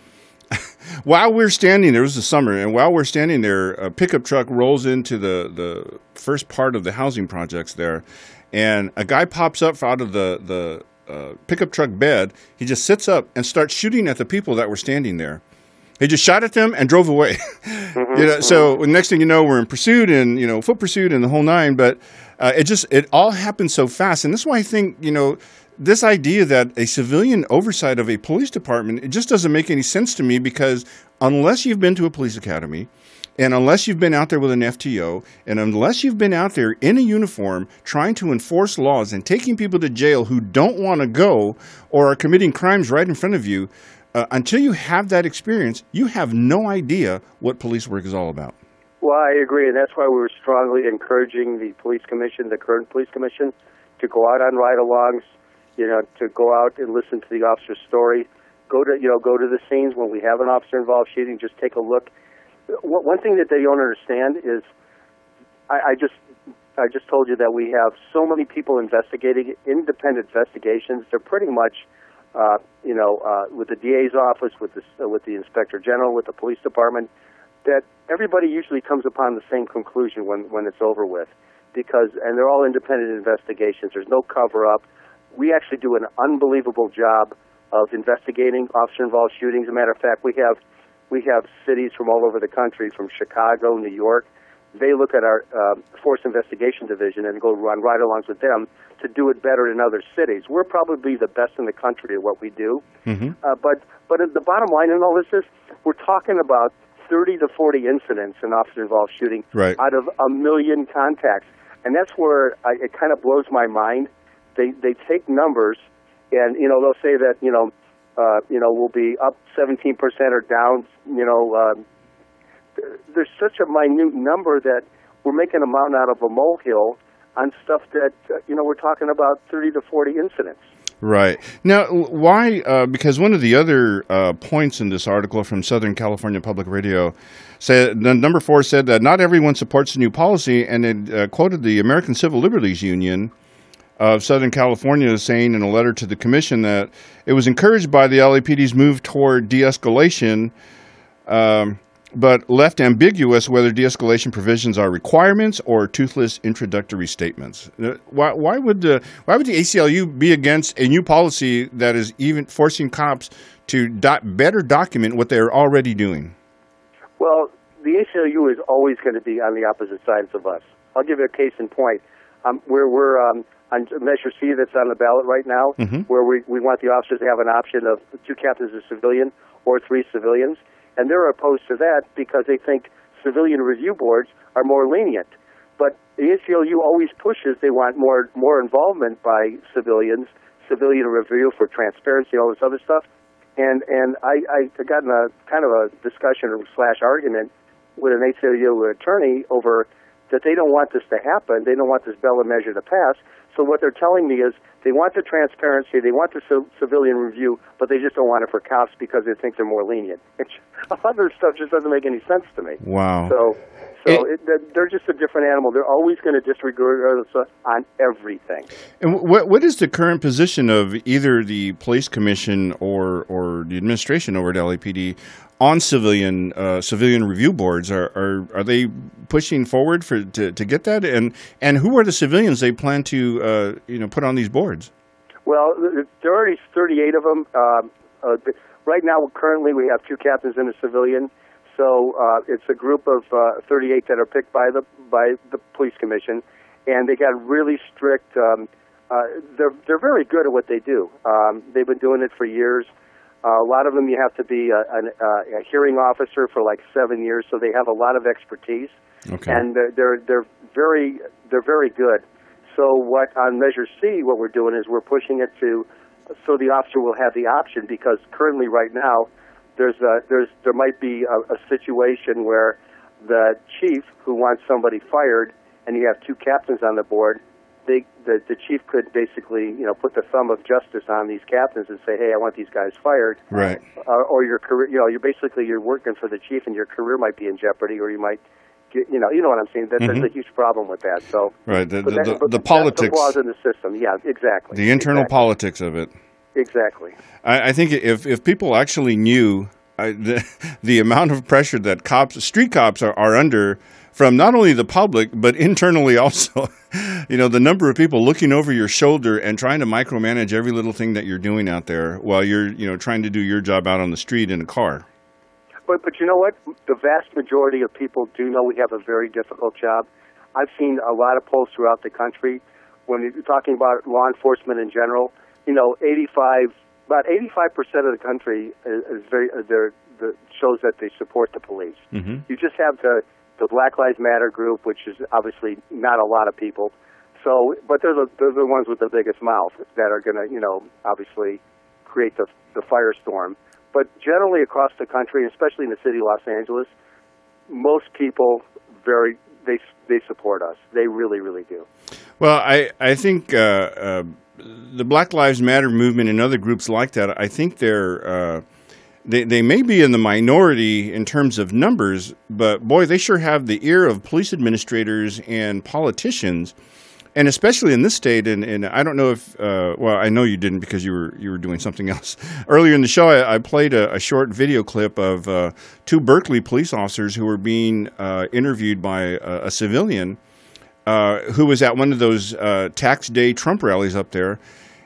while we're standing there, it was the summer, and while we're standing there, a pickup truck rolls into the, the first part of the housing projects there, and a guy pops up out of the, the uh, pickup truck bed. He just sits up and starts shooting at the people that were standing there. He just shot at them and drove away. Mm-hmm. You know, so the next thing you know, we're in pursuit and, you know, foot pursuit and the whole nine, but uh, it just, it all happened so fast. And that's why I think, you know, this idea that a civilian oversight of a police department, it just doesn't make any sense to me, because unless you've been to a police academy, and unless you've been out there with an F T O, and unless you've been out there in a uniform trying to enforce laws and taking people to jail who don't want to go or are committing crimes right in front of you, uh, until you have that experience, you have no idea what police work is all about. Well, I agree, and that's why we were strongly encouraging the police commission, the current police commission, to go out on ride-alongs, you know, to go out and listen to the officer's story, go to, you know, go to the scenes when we have an officer-involved shooting, just take a look. One thing that they don't understand is, I, I just, I just told you that we have so many people investigating, independent investigations. They're pretty much, uh, you know, uh, with the D A's office, with the, uh, with the Inspector General, with the police department, that everybody usually comes upon the same conclusion when, when it's over with, because, and they're all independent investigations. There's no cover-up. We actually do an unbelievable job of investigating officer-involved shootings. As a matter of fact, we have we have cities from all over the country, from Chicago, New York. They look at our uh, Force Investigation Division and go run ride-alongs with them to do it better in other cities. We're probably the best in the country at what we do. Mm-hmm. Uh, but but the bottom line in all this is we're talking about thirty to forty incidents in officer-involved shooting right. out of a million contacts. And that's where I, it kind of blows my mind. They they take numbers, and you know they'll say that you know uh, you know we'll be up seventeen percent or down. You know, uh, there's such a minute number that we're making a mountain out of a molehill on stuff that uh, you know we're talking about thirty to forty incidents. Right. Now, why? Uh, because one of the other uh, points in this article from Southern California Public Radio said, the number four said that not everyone supports the new policy, and it uh, quoted the American Civil Liberties Union of Southern California saying in a letter to the commission that it was encouraged by the L A P D's move toward de-escalation, um, but left ambiguous whether de-escalation provisions are requirements or toothless introductory statements. Why, why would the why would the A C L U be against a new policy that is even forcing cops to do- better document what they are already doing? Well, the A C L U is always going to be on the opposite sides of us. I'll give you a case in point. Um, where we're um, on Measure C that's on the ballot right now, mm-hmm. where we, we want the officers to have an option of two captains as civilian or three civilians. And they're opposed to that because they think civilian review boards are more lenient. But the A C L U always pushes, they want more more involvement by civilians, civilian review for transparency, all this other stuff. And and I, I got in a kind of a discussion slash argument with an A C L U attorney over that they don't want this to happen. They don't want this ballot measure to pass. So what they're telling me is they want the transparency, they want the c- civilian review, but they just don't want it for cops because they think they're more lenient. It's, other stuff just doesn't make any sense to me. Wow. So, so it, it, they're just a different animal. They're always going to disregard us on everything. And what what is the current position of either the police commission or or the administration over at L A P D on civilian uh, civilian review boards? Are, are are they pushing forward for to, to get that? And and who are the civilians they plan to uh, you know put on these boards? Well, there are already thirty-eight of them. Uh, uh, right now, currently, we have two captains and a civilian. So uh, it's a group of uh, thirty-eight that are picked by the by the police commission, and they got really strict. Um, uh, they're they're very good at what they do. Um, they've been doing it for years. Uh, a lot of them you have to be a, a, a hearing officer for like seven years, so they have a lot of expertise, Okay. and they're, they're they're very they're very good. So what on Measure C, what we're doing is we're pushing it to, so the officer will have the option, because currently right now there's a, there's there might be a, a situation where the chief who wants somebody fired, and you have two captains on the board. They, the, the chief could basically, you know, put the thumb of justice on these captains and say, "Hey, I want these guys fired." Right. Uh, or your career, you know, you're basically you're working for the chief, and your career might be in jeopardy, or you might, get, you know, you know what I'm saying. That, Mm-hmm. There's a huge problem with that. So. Right. The, but the, that- the, but the that's politics. The flaws in the system. Yeah, exactly. The internal exactly. politics of it. Exactly. I, I think if, if people actually knew I, the, the amount of pressure that cops, street cops are, are under from not only the public, but internally also, you know, the number of people looking over your shoulder and trying to micromanage every little thing that you're doing out there while you're, you know, trying to do your job out on the street in a car. But but you know what? The vast majority of people do know we have a very difficult job. I've seen a lot of polls throughout the country when you're talking about law enforcement in general. You know, eighty-five about eighty-five percent of the country is, is very uh, they're, the shows that they support the police. Mm-hmm. You just have the the Black Lives Matter group, which is obviously not a lot of people. So, but they're the they're the ones with the biggest mouth that are going to, you know, obviously create the the firestorm. But generally across the country, especially in the city of Los Angeles, most people very they they support us. They really, really do. Well, I I think uh, uh, the Black Lives Matter movement and other groups like that, I think they're uh, they they may be in the minority in terms of numbers, but boy, they sure have the ear of police administrators and politicians. And especially in this state, and, and I don't know if, uh, well, I know you didn't because you were you were doing something else. Earlier in the show, I, I played a, a short video clip of uh, two Berkeley police officers who were being uh, interviewed by a, a civilian uh, who was at one of those uh, tax day Trump rallies up there.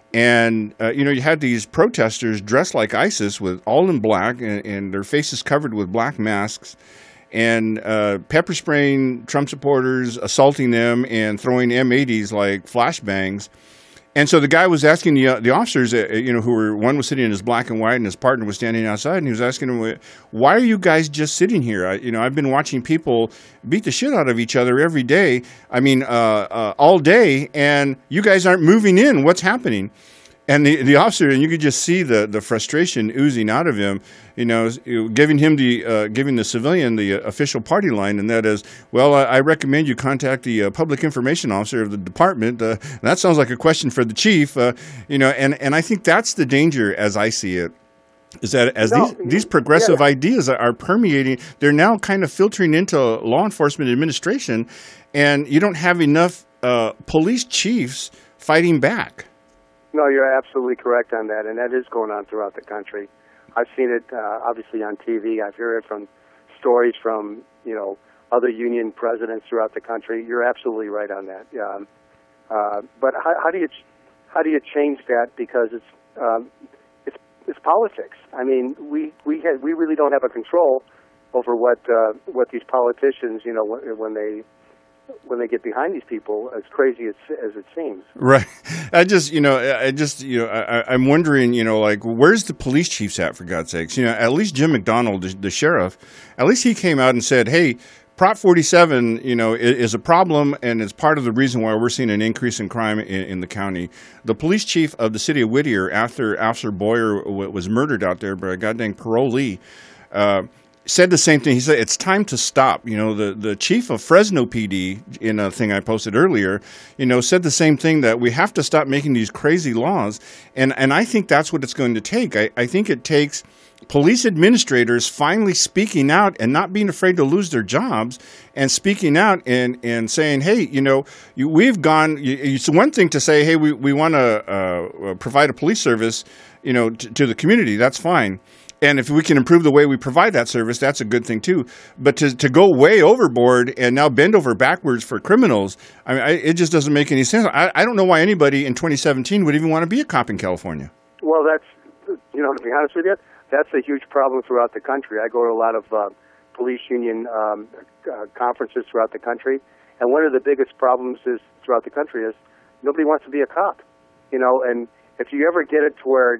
And, uh, you know, you had these protesters dressed like ISIS with all in black and, and their faces covered with black masks, and uh, pepper spraying Trump supporters, assaulting them, and throwing M eighties like flashbangs. And so the guy was asking the uh, the officers, uh, you know, who were, one was sitting in his black and white, and his partner was standing outside, and he was asking them, "Why are you guys just sitting here? I, you know, I've been watching people beat the shit out of each other every day. I mean, uh, uh, all day, and you guys aren't moving in. What's happening?" And the, the officer, and you could just see the, the frustration oozing out of him, you know, giving him the uh, giving the civilian the official party line, and that is, well, I, I recommend you contact the uh, public information officer of the department. Uh, that sounds like a question for the chief, uh, you know, and, and I think that's the danger as I see it. Is that as No, these these progressive yeah. ideas are permeating, they're now kind of filtering into law enforcement administration, and you don't have enough uh, police chiefs fighting back. No, you're absolutely correct on that, and that is going on throughout the country. I've seen it uh, obviously on T V. I've heard it from stories from, you know, other union presidents throughout the country. You're absolutely right on that. Um, uh, but how, how do you how do you change that? Because it's um, it's it's politics. I mean, we we ha- we really don't have a control over what uh, what these politicians, you know, when, when they. when they get behind these people, as crazy as, as it seems. Right. I just, you know, I just, you know, I, I'm wondering, you know, like, where's the police chiefs at, for God's sakes? You know, at least Jim McDonald, the, the sheriff, at least he came out and said, hey, Prop forty-seven, you know, is, is a problem, and it's part of the reason why we're seeing an increase in crime in, in the county. The police chief of the city of Whittier, after Officer Boyer w- was murdered out there by a goddamn parolee, uh, said the same thing. He said, it's time to stop. You know, the, the chief of Fresno P D, in a thing I posted earlier, you know, said the same thing, that we have to stop making these crazy laws. And and I think that's what it's going to take. I, I think it takes police administrators finally speaking out and not being afraid to lose their jobs, and speaking out and, and saying, hey, you know, you, we've gone, you, it's one thing to say, hey, we, we want to uh, provide a police service, you know, t- to the community. That's fine. And if we can improve the way we provide that service, that's a good thing too. But to to go way overboard and now bend over backwards for criminals, I mean, I, it just doesn't make any sense. I, I don't know why anybody in twenty seventeen would even want to be a cop in California. Well, that's, you know, to be honest with you, that's a huge problem throughout the country. I go to a lot of uh, police union um, uh, conferences throughout the country, and one of the biggest problems is throughout the country is nobody wants to be a cop. You know, and if you ever get it to where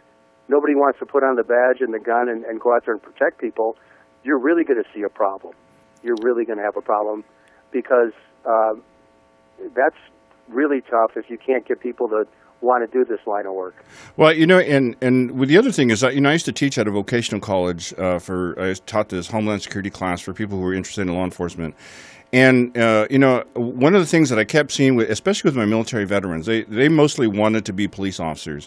nobody wants to put on the badge and the gun and, and go out there and protect people, you're really going to see a problem. You're really going to have a problem because uh, that's really tough if you can't get people to want to do this line of work. Well, you know, and, and with the other thing is, that, you know, I used to teach at a vocational college uh, for, I taught this Homeland Security class for people who were interested in law enforcement. And, uh, you know, one of the things that I kept seeing, with, especially with my military veterans, they, they mostly wanted to be police officers.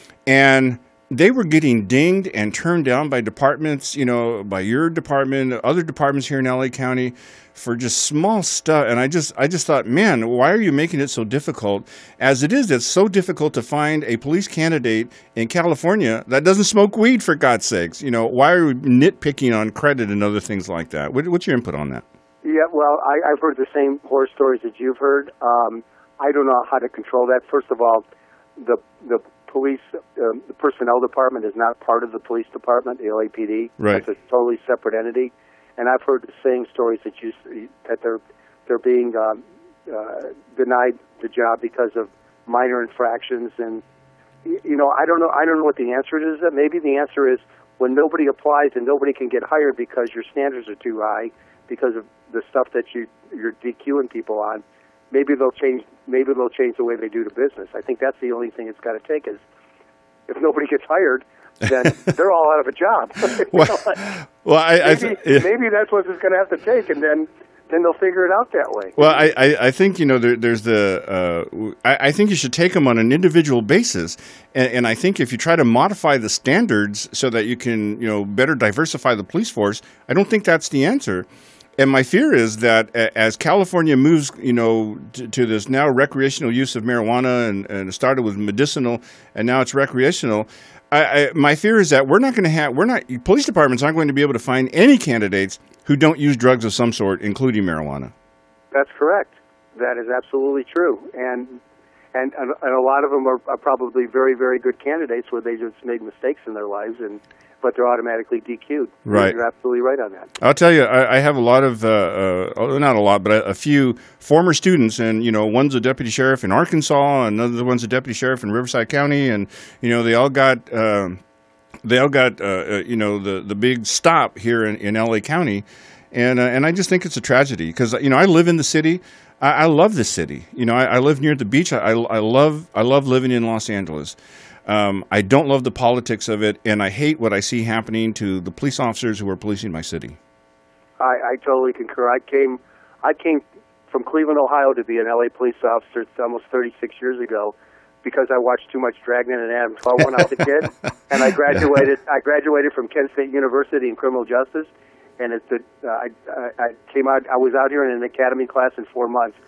And they were getting dinged and turned down by departments, you know, by your department, other departments here in L A County for just small stuff. And I just I just thought, man, why are you making it so difficult? As it is, it's so difficult to find a police candidate in California that doesn't smoke weed, for God's sakes. You know, why are we nitpicking on credit and other things like that? What, what's your input on that? Yeah, well, I, I've heard the same horror stories that you've heard. Um, I don't know how to control that. First of all, the the police, um, the personnel department is not part of the police department, the L A P D. Right. It's a totally separate entity. And I've heard the same stories that you that they're they're being um, uh, denied the job because of minor infractions. And you know, I don't know. I don't know what the answer is. Maybe the answer is when nobody applies and nobody can get hired because your standards are too high because of the stuff that you you're DQing people on. Maybe they'll change. Maybe they'll change the way they do the business. I think that's the only thing it's got to take is if nobody gets hired, then they're all out of a job. well, well, I, I maybe, yeah. maybe that's what it's going to have to take, and then then they'll figure it out that way. Well, I, I, I think, you know, there, there's the, uh, I, I think you should take them on an individual basis. And, and I think if you try to modify the standards so that you can, you know, better diversify the police force, I don't think that's the answer. And my fear is that as California moves, you know, to, to this now recreational use of marijuana, and, and it started with medicinal, and now it's recreational. I, I, my fear is that we're not going to have, we're not, police departments aren't going to be able to find any candidates who don't use drugs of some sort, including marijuana. That's correct. That is absolutely true. And and and a lot of them are, are probably very, very good candidates where they just made mistakes in their lives, and but they're automatically D Q'd. Right. You're absolutely right on that. I'll tell you, I, I have a lot of, uh, uh, not a lot, but a, a few former students, and, you know, one's a deputy sheriff in Arkansas, and another one's a deputy sheriff in Riverside County, and, you know, they all got, uh, they all got, uh, uh, you know, the, the big stop here in, in L A County, and uh, and I just think it's a tragedy, because, you know, I live in the city. I, I love this city. You know, I, I live near the beach. I, I love I love living in Los Angeles. Um, I don't love the politics of it, and I hate what I see happening to the police officers who are policing my city. I, I totally concur. I came, I came from Cleveland, Ohio, to be an L A police officer almost thirty-six years ago, because I watched too much Dragnet and Adam twelve when I was a kid, and I graduated. I graduated from Kent State University in criminal justice, and it's the, uh, I, I came out. I was out here in an academy class in four months.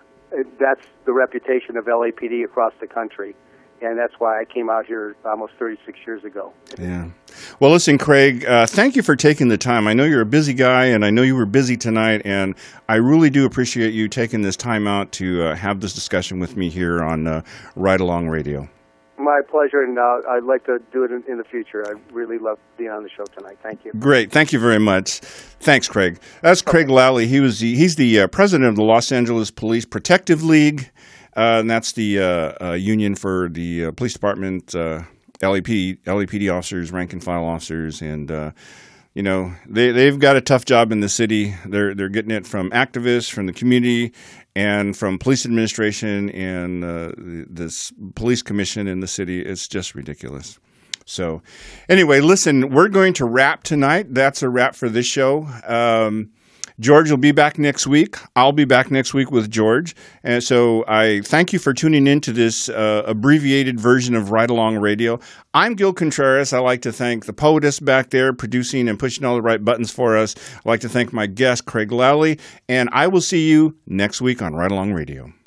That's the reputation of L A P D across the country. And that's why I came out here almost thirty-six years ago. Yeah. Well, listen, Craig, uh, thank you for taking the time. I know you're a busy guy, and I know you were busy tonight, and I really do appreciate you taking this time out to uh, have this discussion with me here on uh, Ride Along Radio. My pleasure, and uh, I'd like to do it in, in the future. I really love being on the show tonight. Thank you. Great. Thank you very much. Thanks, Craig. That's Craig Lally. He was the, he's the uh, president of the Los Angeles Police Protective League. Uh, and that's the uh, uh, union for the uh, police department, uh, L A P D, L A P D officers, rank and file officers, and uh, you know they they've got a tough job in the city. They're they're getting it from activists, from the community, and from police administration and uh, this police commission in the city. It's just ridiculous. So, anyway, listen, we're going to wrap tonight. That's a wrap for this show. Um, George will be back next week. I'll be back next week with George. And so I thank you for tuning in to this uh, abbreviated version of Ride Along Radio. I'm Gil Contreras. I'd like to thank the poetess back there producing and pushing all the right buttons for us. I'd like to thank my guest, Craig Lally. And I will see you next week on Ride Along Radio.